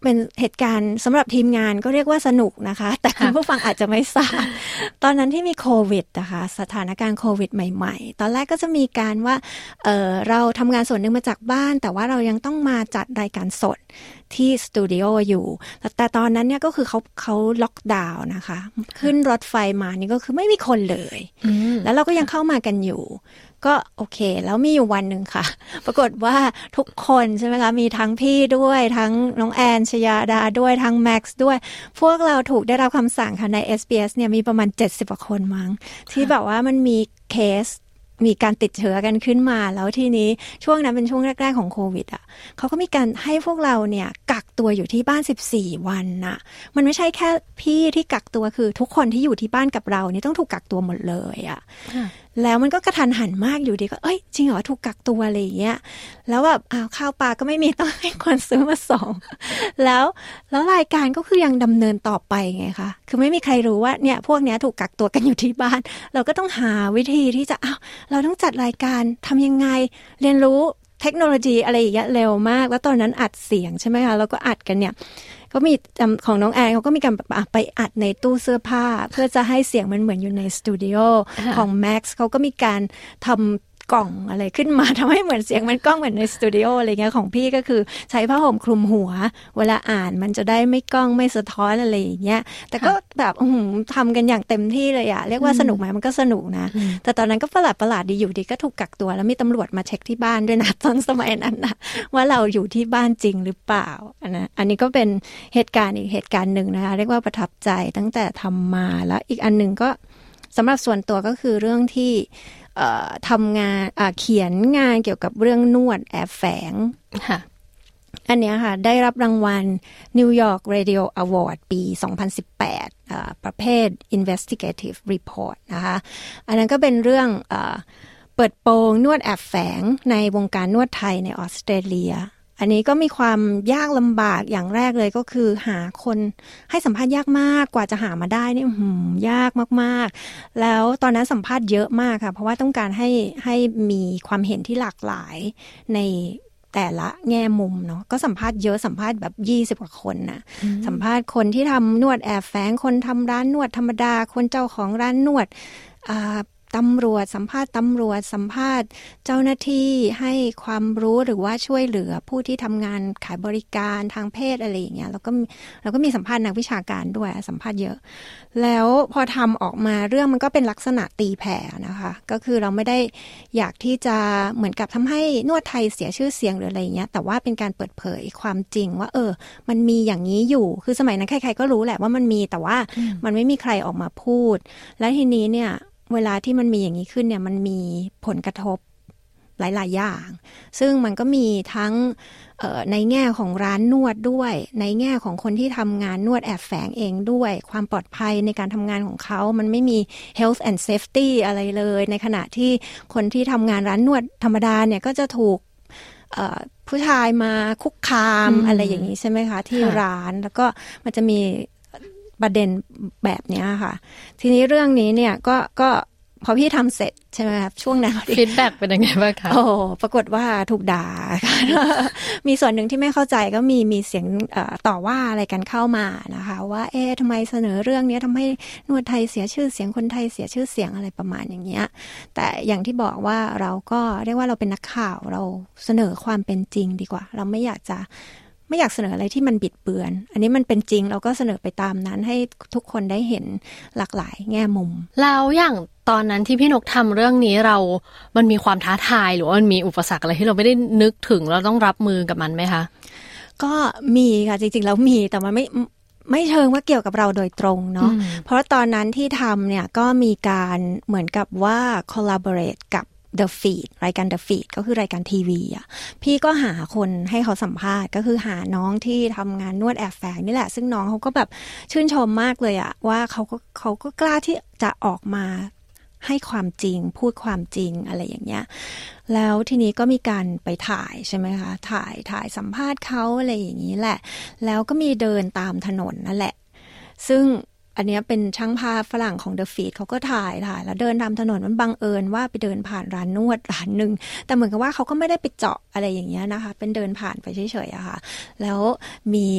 S1: เป็นเหตุการณ์สำหรับทีมงานก็เรียกว่าสนุกนะคะแต่คุณผู้ฟังอาจจะไม่ทราบ ตอนนั้นที่มีโควิดนะคะสถานการณ์โควิดใหม่ๆตอนแรกก็จะมีการว่า เอ่อ เราทำงานส่วนหนึ่งมาจากบ้านแต่ว่าเรายังต้องมาจัดรายการสดที่สตูดิโออยู่แต่ตอนนั้นเนี่ยก็คือเขาเขาล็อกดาวน์นะคะขึ้นรถไฟมานี่ก็คือไม่มีคนเลยแล้วเราก็ยังเข้ามากันอยู่ก็โอเคแล้วมีอยู่วันหนึ่งค่ะปรากฏว่าทุกคนใช่ไหมคะมีทั้งพี่ด้วยทั้งน้องแอนชยาดาด้วยทั้งแม็กซ์ด้วยพวกเราถูกได้รับคำสั่งค่ะใน เอส บี เอส เนี่ยมีประมาณเจ็ดสิบกว่าคนมั้งที่แบบว่ามันมีเคสมีการติดเชื้อกันขึ้นมาแล้วทีนี้ช่วงนั้นเป็นช่วงแรกๆของโควิดอ่ะเขาก็มีการให้พวกเราเนี่ยกักตัวอยู่ที่บ้านสิบสี่วันน่ะมันไม่ใช่แค่พี่ที่กักตัวคือทุกคนที่อยู่ที่บ้านกับเรานี่ต้องถูกกักตัวหมดเลยอ่ะแล้วมันก็กระทันหันมากอยู่ดีก็เอ้ยจริงเหรอถูกกักตัวอะไรอย่างเงี้ยแล้วแบบอ้าวข้าวปลาก็ไม่มีต้องให้คนซื้อมาส่งแล้วแล้วรายการก็คือยังดำเนินต่อไปไงคะคือไม่มีใครรู้ว่าเนี่ยพวกเนี้ยถูกกักตัวกันอยู่ที่บ้านเราก็ต้องหาวิธีที่จะอ้าวเราต้องจัดรายการทำยังไงเรียนรู้เทคโนโลยีอะไรอย่างเงี้ยเร็วมากแล้วตอนนั้นอัดเสียงใช่ไหมคะเราก็อัดกันเนี่ยก็มีของน้องแอนเขาก็มีการไปอัดในตู้เสื้อผ้าเพื่อจะให้เสียงมันเหมือนอยู่ในสตูดิโอของแม็กซ์เขาก็มีการทำกล่องอะไรขึ้นมาทำให้เหมือนเสียงมันกล้องเหมือนในสตูดิโออะไรเงี้ยของพี่ก็คือใช้ผ้าห่มคลุมหัวเวลาอ่านมันจะได้ไม่กล้องไม่สะท้อนอะไรอย่างเงี้ยแต่ก็แบบทำกันอย่างเต็มที่เลยอะเรียกว่าสนุกไหมมันก็สนุกนะแต่ตอนนั้นก็ประหลาดประหลาดดีอยู่ดีก็ถูกกักตัวแล้วมีตำรวจมาเช็คที่บ้านด้วยนะตอนสมัยนั้นนะว่าเราอยู่ที่บ้านจริงหรือเปล่าอันนะอันนี้ก็เป็นเหตุการณ์อีกเหตุการณ์หนึ่งนะคะเรียกว่าประทับใจตั้งแต่ทำมาแล้วอีกอันหนึ่งก็สำหรับส่วนตัวก็คือเรื่องที่ทำงานเขียนงานเกี่ยวกับเรื่องนวดแอบแฝงอันนี้ค่ะได้รับรางวัล New York Radio Award ปี สองพันสิบแปด ประเภท Investigative Report นะคะอันนั้นก็เป็นเรื่องเปิดโปงนวดแอบแฝงในวงการนวดไทยในออสเตรเลียอันนี้ก็มีความยากลำบากอย่างแรกเลยก็คือหาคนให้สัมภาษณ์ยากมากกว่าจะหามาได้นี่หืมยากมากๆแล้วตอนนั้นสัมภาษณ์เยอะมากค่ะเพราะว่าต้องการให้ให้มีความเห็นที่หลากหลายในแต่ละแง่มุมเนาะก็สัมภาษณ์เยอะสัมภาษณ์แบบยี่สิบกว่าคนนะสัมภาษณ์คนที่ทำนวดแอบแฝงคนทำร้านนวดธรรมดาคนเจ้าของร้านนวดอ่าตำรวจสัมภาษณ์ตำรวจสัมภาษณ์เจ้าหน้าที่ให้ความรู้หรือว่าช่วยเหลือผู้ที่ทำงานขายบริการทางเพศอะไรอย่างเงี้ยแล้วก็แล้วก็มีสัมภาษณ์นักวิชาการด้วยสัมภาษณ์เยอะแล้วพอทำออกมาเรื่องมันก็เป็นลักษณะตีแผ่นะคะก็คือเราไม่ได้อยากที่จะเหมือนกับทำให้นวดไทยเสียชื่อเสียงหรืออะไรอย่างเงี้ยแต่ว่าเป็นการเปิดเผยความจริงว่าเออมันมีอย่างนี้อยู่คือสมัยนั้นใครๆก็รู้แหละว่ามันมีแต่ว่ามันไม่มีใครออกมาพูดและทีนี้เนี่ยเวลาที่มันมีอย่างนี้ขึ้นเนี่ยมันมีผลกระทบหลายๆอย่างซึ่งมันก็มีทั้งในแง่ของร้านนวดด้วยในแง่ของคนที่ทำงานนวดแอบแฝงเองด้วยความปลอดภัยในการทำงานของเขามันไม่มี health and safety อะไรเลยในขณะที่คนที่ทำงานร้านนวดธรรมดาเนี่ยก็จะถูกผู้ชายมาคุกคามอะไรอย่างนี้ใช่ไหมคะที่ร้านแล้วก็มันจะมีประเด็นแบบนี้ค่ะทีนี้เรื่องนี้เนี่ยก็ก็พอพี่ทำเสร็จใช่ไหมครับช่วงนั้น
S7: ฟีดแบ็กเป็นยังไงบ้างคะ
S1: โอ้ปรากฏว่าถูกด่า มีส่วนหนึ่งที่ไม่เข้าใจก็มีมีเสียงต่อว่าอะไรกันเข้ามานะคะว่าเอ๊ะทำไมเสนอเรื่องนี้ทำให้นวดไทยเสียชื่อเสียงคนไทยเสียชื่อเสียงอะไรประมาณอย่างเงี้ยแต่อย่างที่บอกว่าเราก็เรียกว่าเราเป็นนักข่าวเราเสนอความเป็นจริงดีกว่าเราไม่อยากจะไม่อยากเสนออะไรที่มันบิดเบือนอันนี้มันเป็นจริงเราก็เสนอไปตามนั้นให้ทุกคนได้เห็นหลากหลายแง่มุม
S7: แล้วอย่างตอนนั้นที่พี่นกทำเรื่องนี้เรามันมีความท้าทายหรือว่ามันมีอุปสรรคอะไรที่เราไม่ได้นึกถึงเราต้องรับมือกับมันไหมคะ
S1: ก็มีค่ะจริงๆแล้วมีแต่มันไม่ไม่เชิงว่าเกี่ยวกับเราโดยตรงเนาะเพราะตอนนั้นที่ทำเนี่ยก็มีการเหมือนกับว่า collaborate กับThe Feed รายการ The Feed ก็คือรายการทีวีอ่ะพี่ก็หาคนให้เขาสัมภาษณ์ก็คือหาน้องที่ทำงานนวดแอบแฝงนี่แหละซึ่งน้องเขาก็แบบชื่นชมมากเลยอ่ะว่าเขาก็เขาก็กล้าที่จะออกมาให้ความจริงพูดความจริงอะไรอย่างเงี้ยแล้วทีนี้ก็มีการไปถ่ายใช่ไหมคะถ่ายถ่ายสัมภาษณ์เขาอะไรอย่างนี้แหละแล้วก็มีเดินตามถนนนั่นแหละซึ่งอันนี้เป็นช่างภาพฝรั่งของ The Feed เขาก็ถ่ายถ่ายแล้วเดินตามถนนมันบังเอิญว่าไปเดินผ่านร้านนวดร้านหนึ่งแต่เหมือนกับว่าเขาก็ไม่ได้ไปเจาะอะไรอย่างเงี้ยนะคะเป็นเดินผ่านไปเฉยๆอะค่ะแล้วมี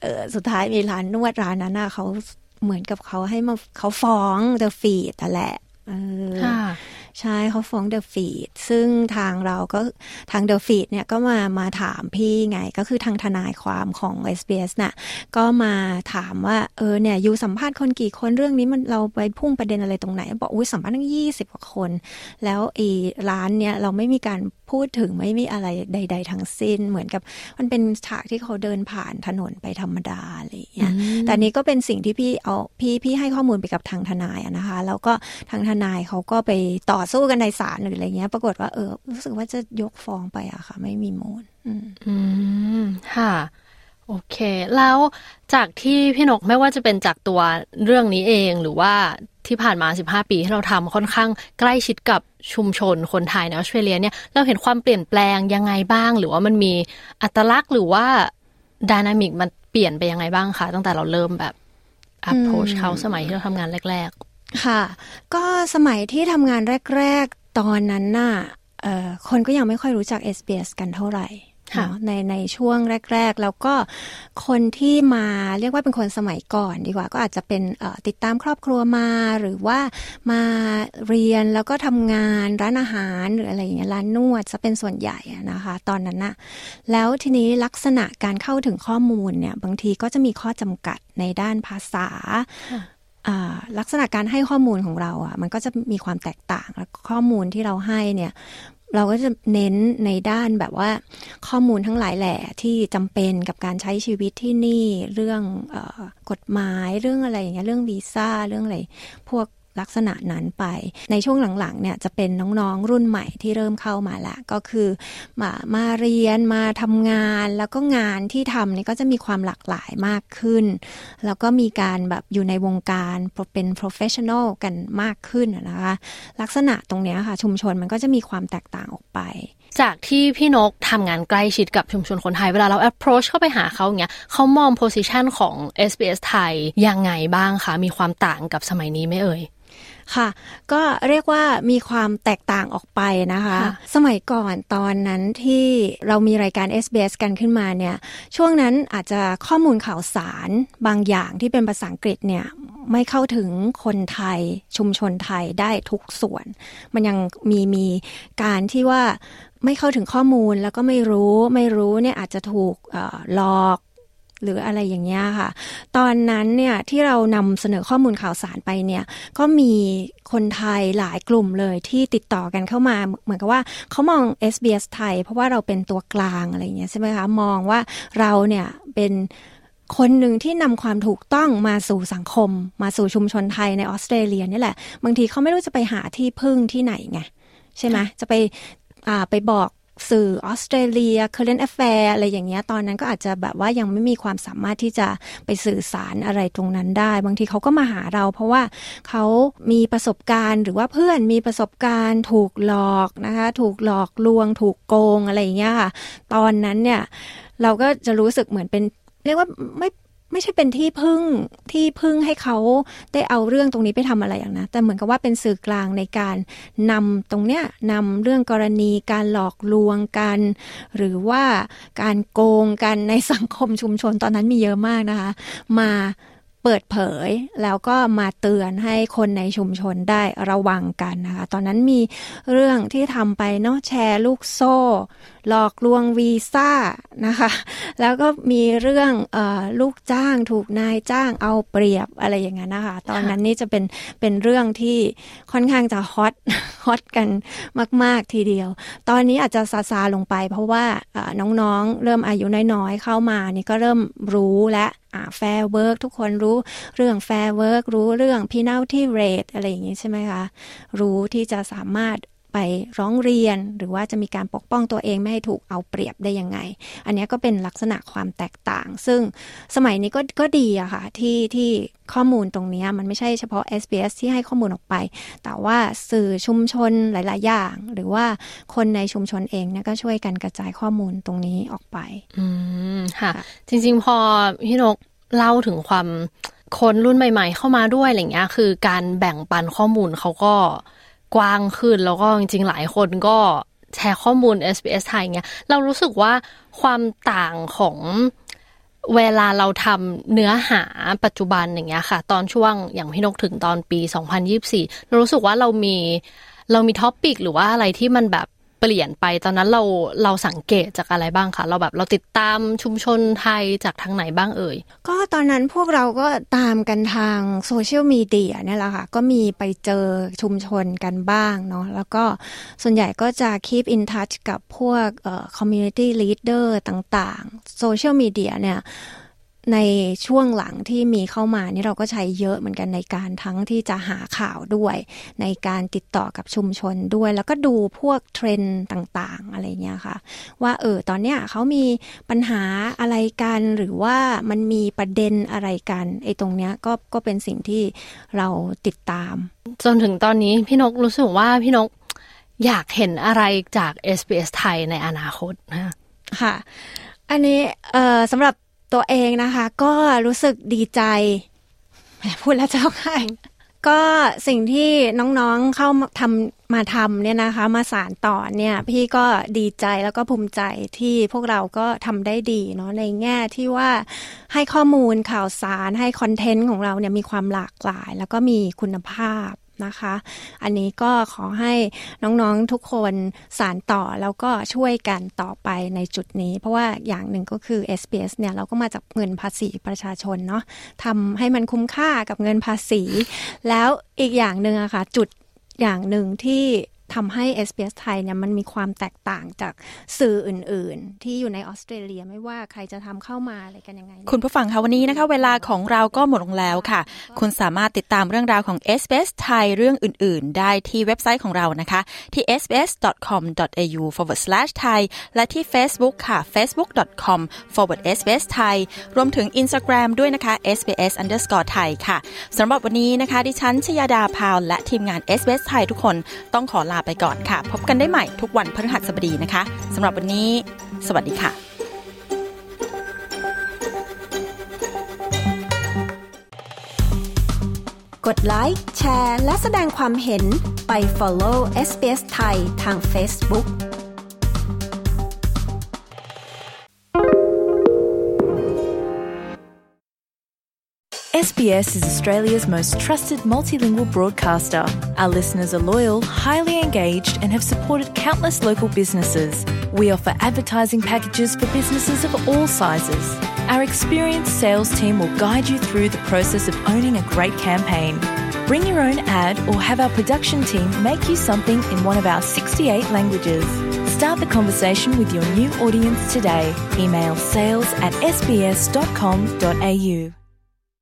S1: เออสุดท้ายมีร้านนวดร้านนั้นน่ะเขาเหมือนกับเขาให้มาเขาฟ้อง The Feed นั่นแหละเออใช่เขาฟ้อง The Feed ซึ่งทางเราก็ทาง The Feed เนี่ยก็มามาถามพี่ไงก็คือทางทนายความของ เอส บี เอส น่ะก็มาถามว่าเออเนี่ยอยู่สัมภาษณ์คนกี่คนเรื่องนี้มันเราไปพุ่งประเด็นอะไรตรงไหนบอกอุ้ยสัมภาษณ์ตั้งยี่สิบกว่าคนแล้วไอ้ร้านเนี่ยเราไม่มีการพูดถึงไม่มีอะไรใดๆทั้งสิ้นเหมือนกับมันเป็นฉากที่เขาเดินผ่านถนนไปธรรมดาอะไรอย่างเงี้ยแต่นี้ก็เป็นสิ่งที่พี่เอาพี่พี่ให้ข้อมูลไปกับทางทนายนะคะแล้วก็ทางทนายเขาก็ไปต่อสู้กันในศาลหรืออะไรเงี้ยปรากฏว่าเออรู้สึกว่าจะยกฟ้องไปอะค่ะไม่มีมูลอืม
S7: อืมค่ะโอเคแล้วจากที่พี่นกไม่ว่าจะเป็นจากตัวเรื่องนี้เองหรือว่าที่ผ่านมาสิบห้าปีที่เราทำค่อนข้างใกล้ชิดกับชุมชนคนไทยในออสเตรเลียเนี่ยเราเห็นความเปลี่ยนแปลงยังไงบ้างหรือว่ามันมีอัตลักษณ์หรือว่าไดนามิกมันเปลี่ยนไปยังไงบ้างคะตั้งแต่เราเริ่มแบบ approach เขาสมัยที่เราทำงานแรก
S1: ๆค่ะก็สมัยที่ทำงานแรกๆตอนนั้นน่ะเอ่อคนก็ยังไม่ค่อยรู้จัก เอส บี เอส กันเท่าไหร่ในในช่วงแรกๆแล้วก็คนที่มาเรียกว่าเป็นคนสมัยก่อนดีกว่าก็อาจจะเป็นติดตามครอบครัวมาหรือว่ามาเรียนแล้วก็ทำงานร้านอาหารหรืออะไรอย่างเงี้ยร้านนวดจะเป็นส่วนใหญ่นะคะตอนนั้นน่ะแล้วทีนี้ลักษณะการเข้าถึงข้อมูลเนี่ยบางทีก็จะมีข้อจำกัดในด้านภาษาลักษณะการให้ข้อมูลของเราอ่ะมันก็จะมีความแตกต่างแล้วข้อมูลที่เราให้เนี่ยเราก็จะเน้นในด้านแบบว่าข้อมูลทั้งหลายแหล่ที่จำเป็นกับการใช้ชีวิตที่นี่เรื่องเอ่อกฎหมายเรื่องอะไรอย่างเงี้ยเรื่องวีซ่าเรื่องอะไรพวกลักษณะนั้นไปในช่วงหลังๆเนี่ยจะเป็นน้องๆรุ่นใหม่ที่เริ่มเข้ามาละก็คือมามาเรียนมาทำงานแล้วก็งานที่ทำนี่ก็จะมีความหลากหลายมากขึ้นแล้วก็มีการแบบอยู่ในวงการเป็น professional กันมากขึ้นนะคะลักษณะตรงนี้ค่ะชุมชนมันก็จะมีความแตกต่างออกไป
S7: จากที่พี่นกทำงานใกล้ชิดกับชุมชนคนไทยเวลาเรา approach เข้าไปหาเขาอย่างเงี้ยเขามอง position ของ เอส บี เอส ไทยยังไงบ้างคะมีความต่างกับสมัยนี้ไหมเอ่ย
S1: ค่ะก็เรียกว่ามีความแตกต่างออกไปนะคะสมัยก่อนตอนนั้นที่เรามีรายการ เอส บี เอส กันขึ้นมาเนี่ยช่วงนั้นอาจจะข้อมูลข่าวสารบางอย่างที่เป็นภาษาอังกฤษเนี่ยไม่เข้าถึงคนไทยชุมชนไทยได้ทุกส่วนมันยังมีมีการที่ว่าไม่เข้าถึงข้อมูลแล้วก็ไม่รู้ไม่รู้เนี่ยอาจจะถูกเอ่อหลอกหรืออะไรอย่างเงี้ยค่ะตอนนั้นเนี่ยที่เรานำเสนอข้อมูลข่าวสารไปเนี่ยก็มีคนไทยหลายกลุ่มเลยที่ติดต่อกันเข้ามาเหมือนกับว่าเขามอง เอส บี เอส ไทยเพราะว่าเราเป็นตัวกลางอะไรอย่างเงี้ยใช่ไหมคะมองว่าเราเนี่ยเป็นคนหนึ่งที่นำความถูกต้องมาสู่สังคมมาสู่ชุมชนไทยในออสเตรเลียนี่แหละบางทีเขาไม่รู้จะไปหาที่พึ่งที่ไหนไงใช่ไหมจะไปอ่าไปบอกสื่อออสเตรเลีย current affair อะไรอย่างเงี้ยตอนนั้นก็อาจจะแบบว่ายังไม่มีความสามารถที่จะไปสื่อสารอะไรตรงนั้นได้บางทีเขาก็มาหาเราเพราะว่าเขามีประสบการณ์หรือว่าเพื่อนมีประสบการณ์ถูกหลอกนะคะถูกหลอกลวงถูกโกงอะไรอย่างเงี้ยค่ะตอนนั้นเนี่ยเราก็จะรู้สึกเหมือนเป็นเรียกว่าไม่ไม่ใช่เป็นที่พึ่งที่พึ่งให้เขาได้เอาเรื่องตรงนี้ไปทำอะไรอย่างนะแต่เหมือนกับว่าเป็นสื่อกลางในการนำตรงเนี้ยนำเรื่องกรณีการหลอกลวงกันหรือว่าการโกงกันในสังคมชุมชนตอนนั้นมีเยอะมากนะคะมาเปิดเผยแล้วก็มาเตือนให้คนในชุมชนได้ระวังกันนะคะตอนนั้นมีเรื่องที่ทำไปเนาะแชร์ลูกโซ่หลอกลวงวีซ่านะคะแล้วก็มีเรื่องเอ่อลูกจ้างถูกนายจ้างเอาเปรียบอะไรอย่างนั้นนะคะตอนนั้นนี่จะเป็นเป็นเรื่องที่ค่อนข้างจะฮอตฮอตกันมากๆทีเดียวตอนนี้อาจจะซาซาลงไปเพราะว่าน้องๆเริ่มอายุน้อยๆเข้ามานี่ก็เริ่มรู้และอ่า fair work ทุกคนรู้เรื่อง fair work รู้เรื่อง penalty rate อะไรอย่างงี้ใช่ไหมคะรู้ที่จะสามารถไปร้องเรียนหรือว่าจะมีการปกป้องตัวเองไม่ให้ถูกเอาเปรียบได้ยังไงอันนี้ก็เป็นลักษณะความแตกต่างซึ่งสมัยนี้ก็ก็ดีอะค่ะที่ที่ข้อมูลตรงนี้มันไม่ใช่เฉพาะ เอส บี เอส ที่ให้ข้อมูลออกไปแต่ว่าสื่อชุมชนหลายๆอย่างหรือว่าคนในชุมชนเองเนี่ยก็ช่วยกันกระจายข้อมูลตรงนี้ออกไป
S7: อืมค่ะจริงๆพอพี่นกเล่าถึงความคนรุ่นใหม่ๆเข้ามาด้วยอะไรเงี้ยคือการแบ่งปันข้อมูลเขาก็กว้างขึ้นแล้วก็จริงๆหลายคนก็แชร์ข้อมูล เอส บี เอส ไทยเงี้ยเรารู้สึกว่าความต่างของเวลาเราทำเนื้อหาปัจจุบันอย่างเงี้ยค่ะตอนช่วงอย่างพี่นกถึงตอนปีสองพันยี่สิบสี่เรารู้สึกว่าเรามีเรามีท็อปิกหรือว่าอะไรที่มันแบบเปลี่ยนไปตอนนั้นเราเราสังเกตจากอะไรบ้างคะเราแบบเราติดตามชุมชนไทยจากทางไหนบ้างเอ่ย
S1: ก็ตอนนั้นพวกเราก็ตามกันทางโซเชียลมีเดียเนี่ยแหละค่ะก็มีไปเจอชุมชนกันบ้างเนาะแล้วก็ส่วนใหญ่ก็จะ keep in touch กับพวกเอ่อ community leader ต่างๆโซเชียลมีเดียเนี่ยในช่วงหลังที่มีเข้ามานี่เราก็ใช้เยอะเหมือนกันในการทั้งที่จะหาข่าวด้วยในการติดต่อกับชุมชนด้วยแล้วก็ดูพวกเทรนด์ต่างๆอะไรเงี้ยค่ะว่าเออตอนเนี้ยเขามีปัญหาอะไรกันหรือว่ามันมีประเด็นอะไรกันไอ้ตรงเนี้ยก็ก็เป็นสิ่งที่เราติดตาม
S7: จนถึงตอนนี้พี่นกรู้สึกว่าพี่นกอยากเห็นอะไรจาก เอส บี เอส ไทยในอนาคตนะ
S1: ค่ะอันนี้เอ่อสำหรับตัวเองนะคะก็รู้สึกดีใจแหมพูดแล้วเจ้าค่ะก็สิ่งที่น้องๆเข้ามาทำมาทำเนี่ยนะคะมาสานต่อเนี่ยพี่ก็ดีใจแล้วก็ภูมิใจที่พวกเราก็ทำได้ดีเนาะในแง่ที่ว่าให้ข้อมูลข่าวสารให้คอนเทนต์ของเราเนี่ยมีความหลากหลายแล้วก็มีคุณภาพนะคะอันนี้ก็ขอให้น้องๆทุกคนสานต่อแล้วก็ช่วยกันต่อไปในจุดนี้เพราะว่าอย่างหนึ่งก็คือ เอส บี เอส เนี่ยเราก็มาจากเงินภาษีประชาชนเนาะทำให้มันคุ้มค่ากับเงินภาษีแล้วอีกอย่างหนึ่งอะค่ะจุดอย่างหนึ่งที่ทำให้ เอส บี เอส ไทยเนี่ยมันมีความแตกต่างจากสื่ออื่นๆที่อยู่ในออสเตรเลียไม่ว่าใครจะทำเข้ามาอะไรกันยังไง
S5: คุณผู้ฟังคะวันนี้นะคะเวลาของเราก็หมดลงแล้วค่ะคุณสามารถติดตามเรื่องราวของ เอส บี เอส ไทยเรื่องอื่นๆได้ที่เว็บไซต์ของเรานะคะที่ เอส บี เอส ดอท คอม ดอท เอ ยู forward slash thai และที่ Facebook ค่ะ facebook ดอท คอม forward เอส บี เอส Thai รวมถึง Instagram ด้วยนะคะ เอส บี เอส underscore Thai ค่ะสำหรับวันนี้นะคะดิฉันชยดาพาวและทีมงาน เอส บี เอส Thai ทุกคนต้องขอลาไปก่อนค่ะพบกันได้ใหม่ทุกวันพฤหัสบดีนะคะสำหรับวันนี้สวัสดีค่ะ
S22: กดไลค์แชร์และแสดงความเห็นไป follow เอส บี เอส ไทยทาง Facebook
S2: เอส บี เอส is Australia's most trusted multilingual broadcaster. Our listeners are loyal, highly engaged, and have supported countless local businesses. We offer advertising packages for businesses of all sizes. Our experienced sales team will guide you through the process of owning a great campaign. Bring your own ad or have our production team make you something in one of our sixty-eight languages. Start the conversation with your new audience today. Email sales at s b s dot com dot a u.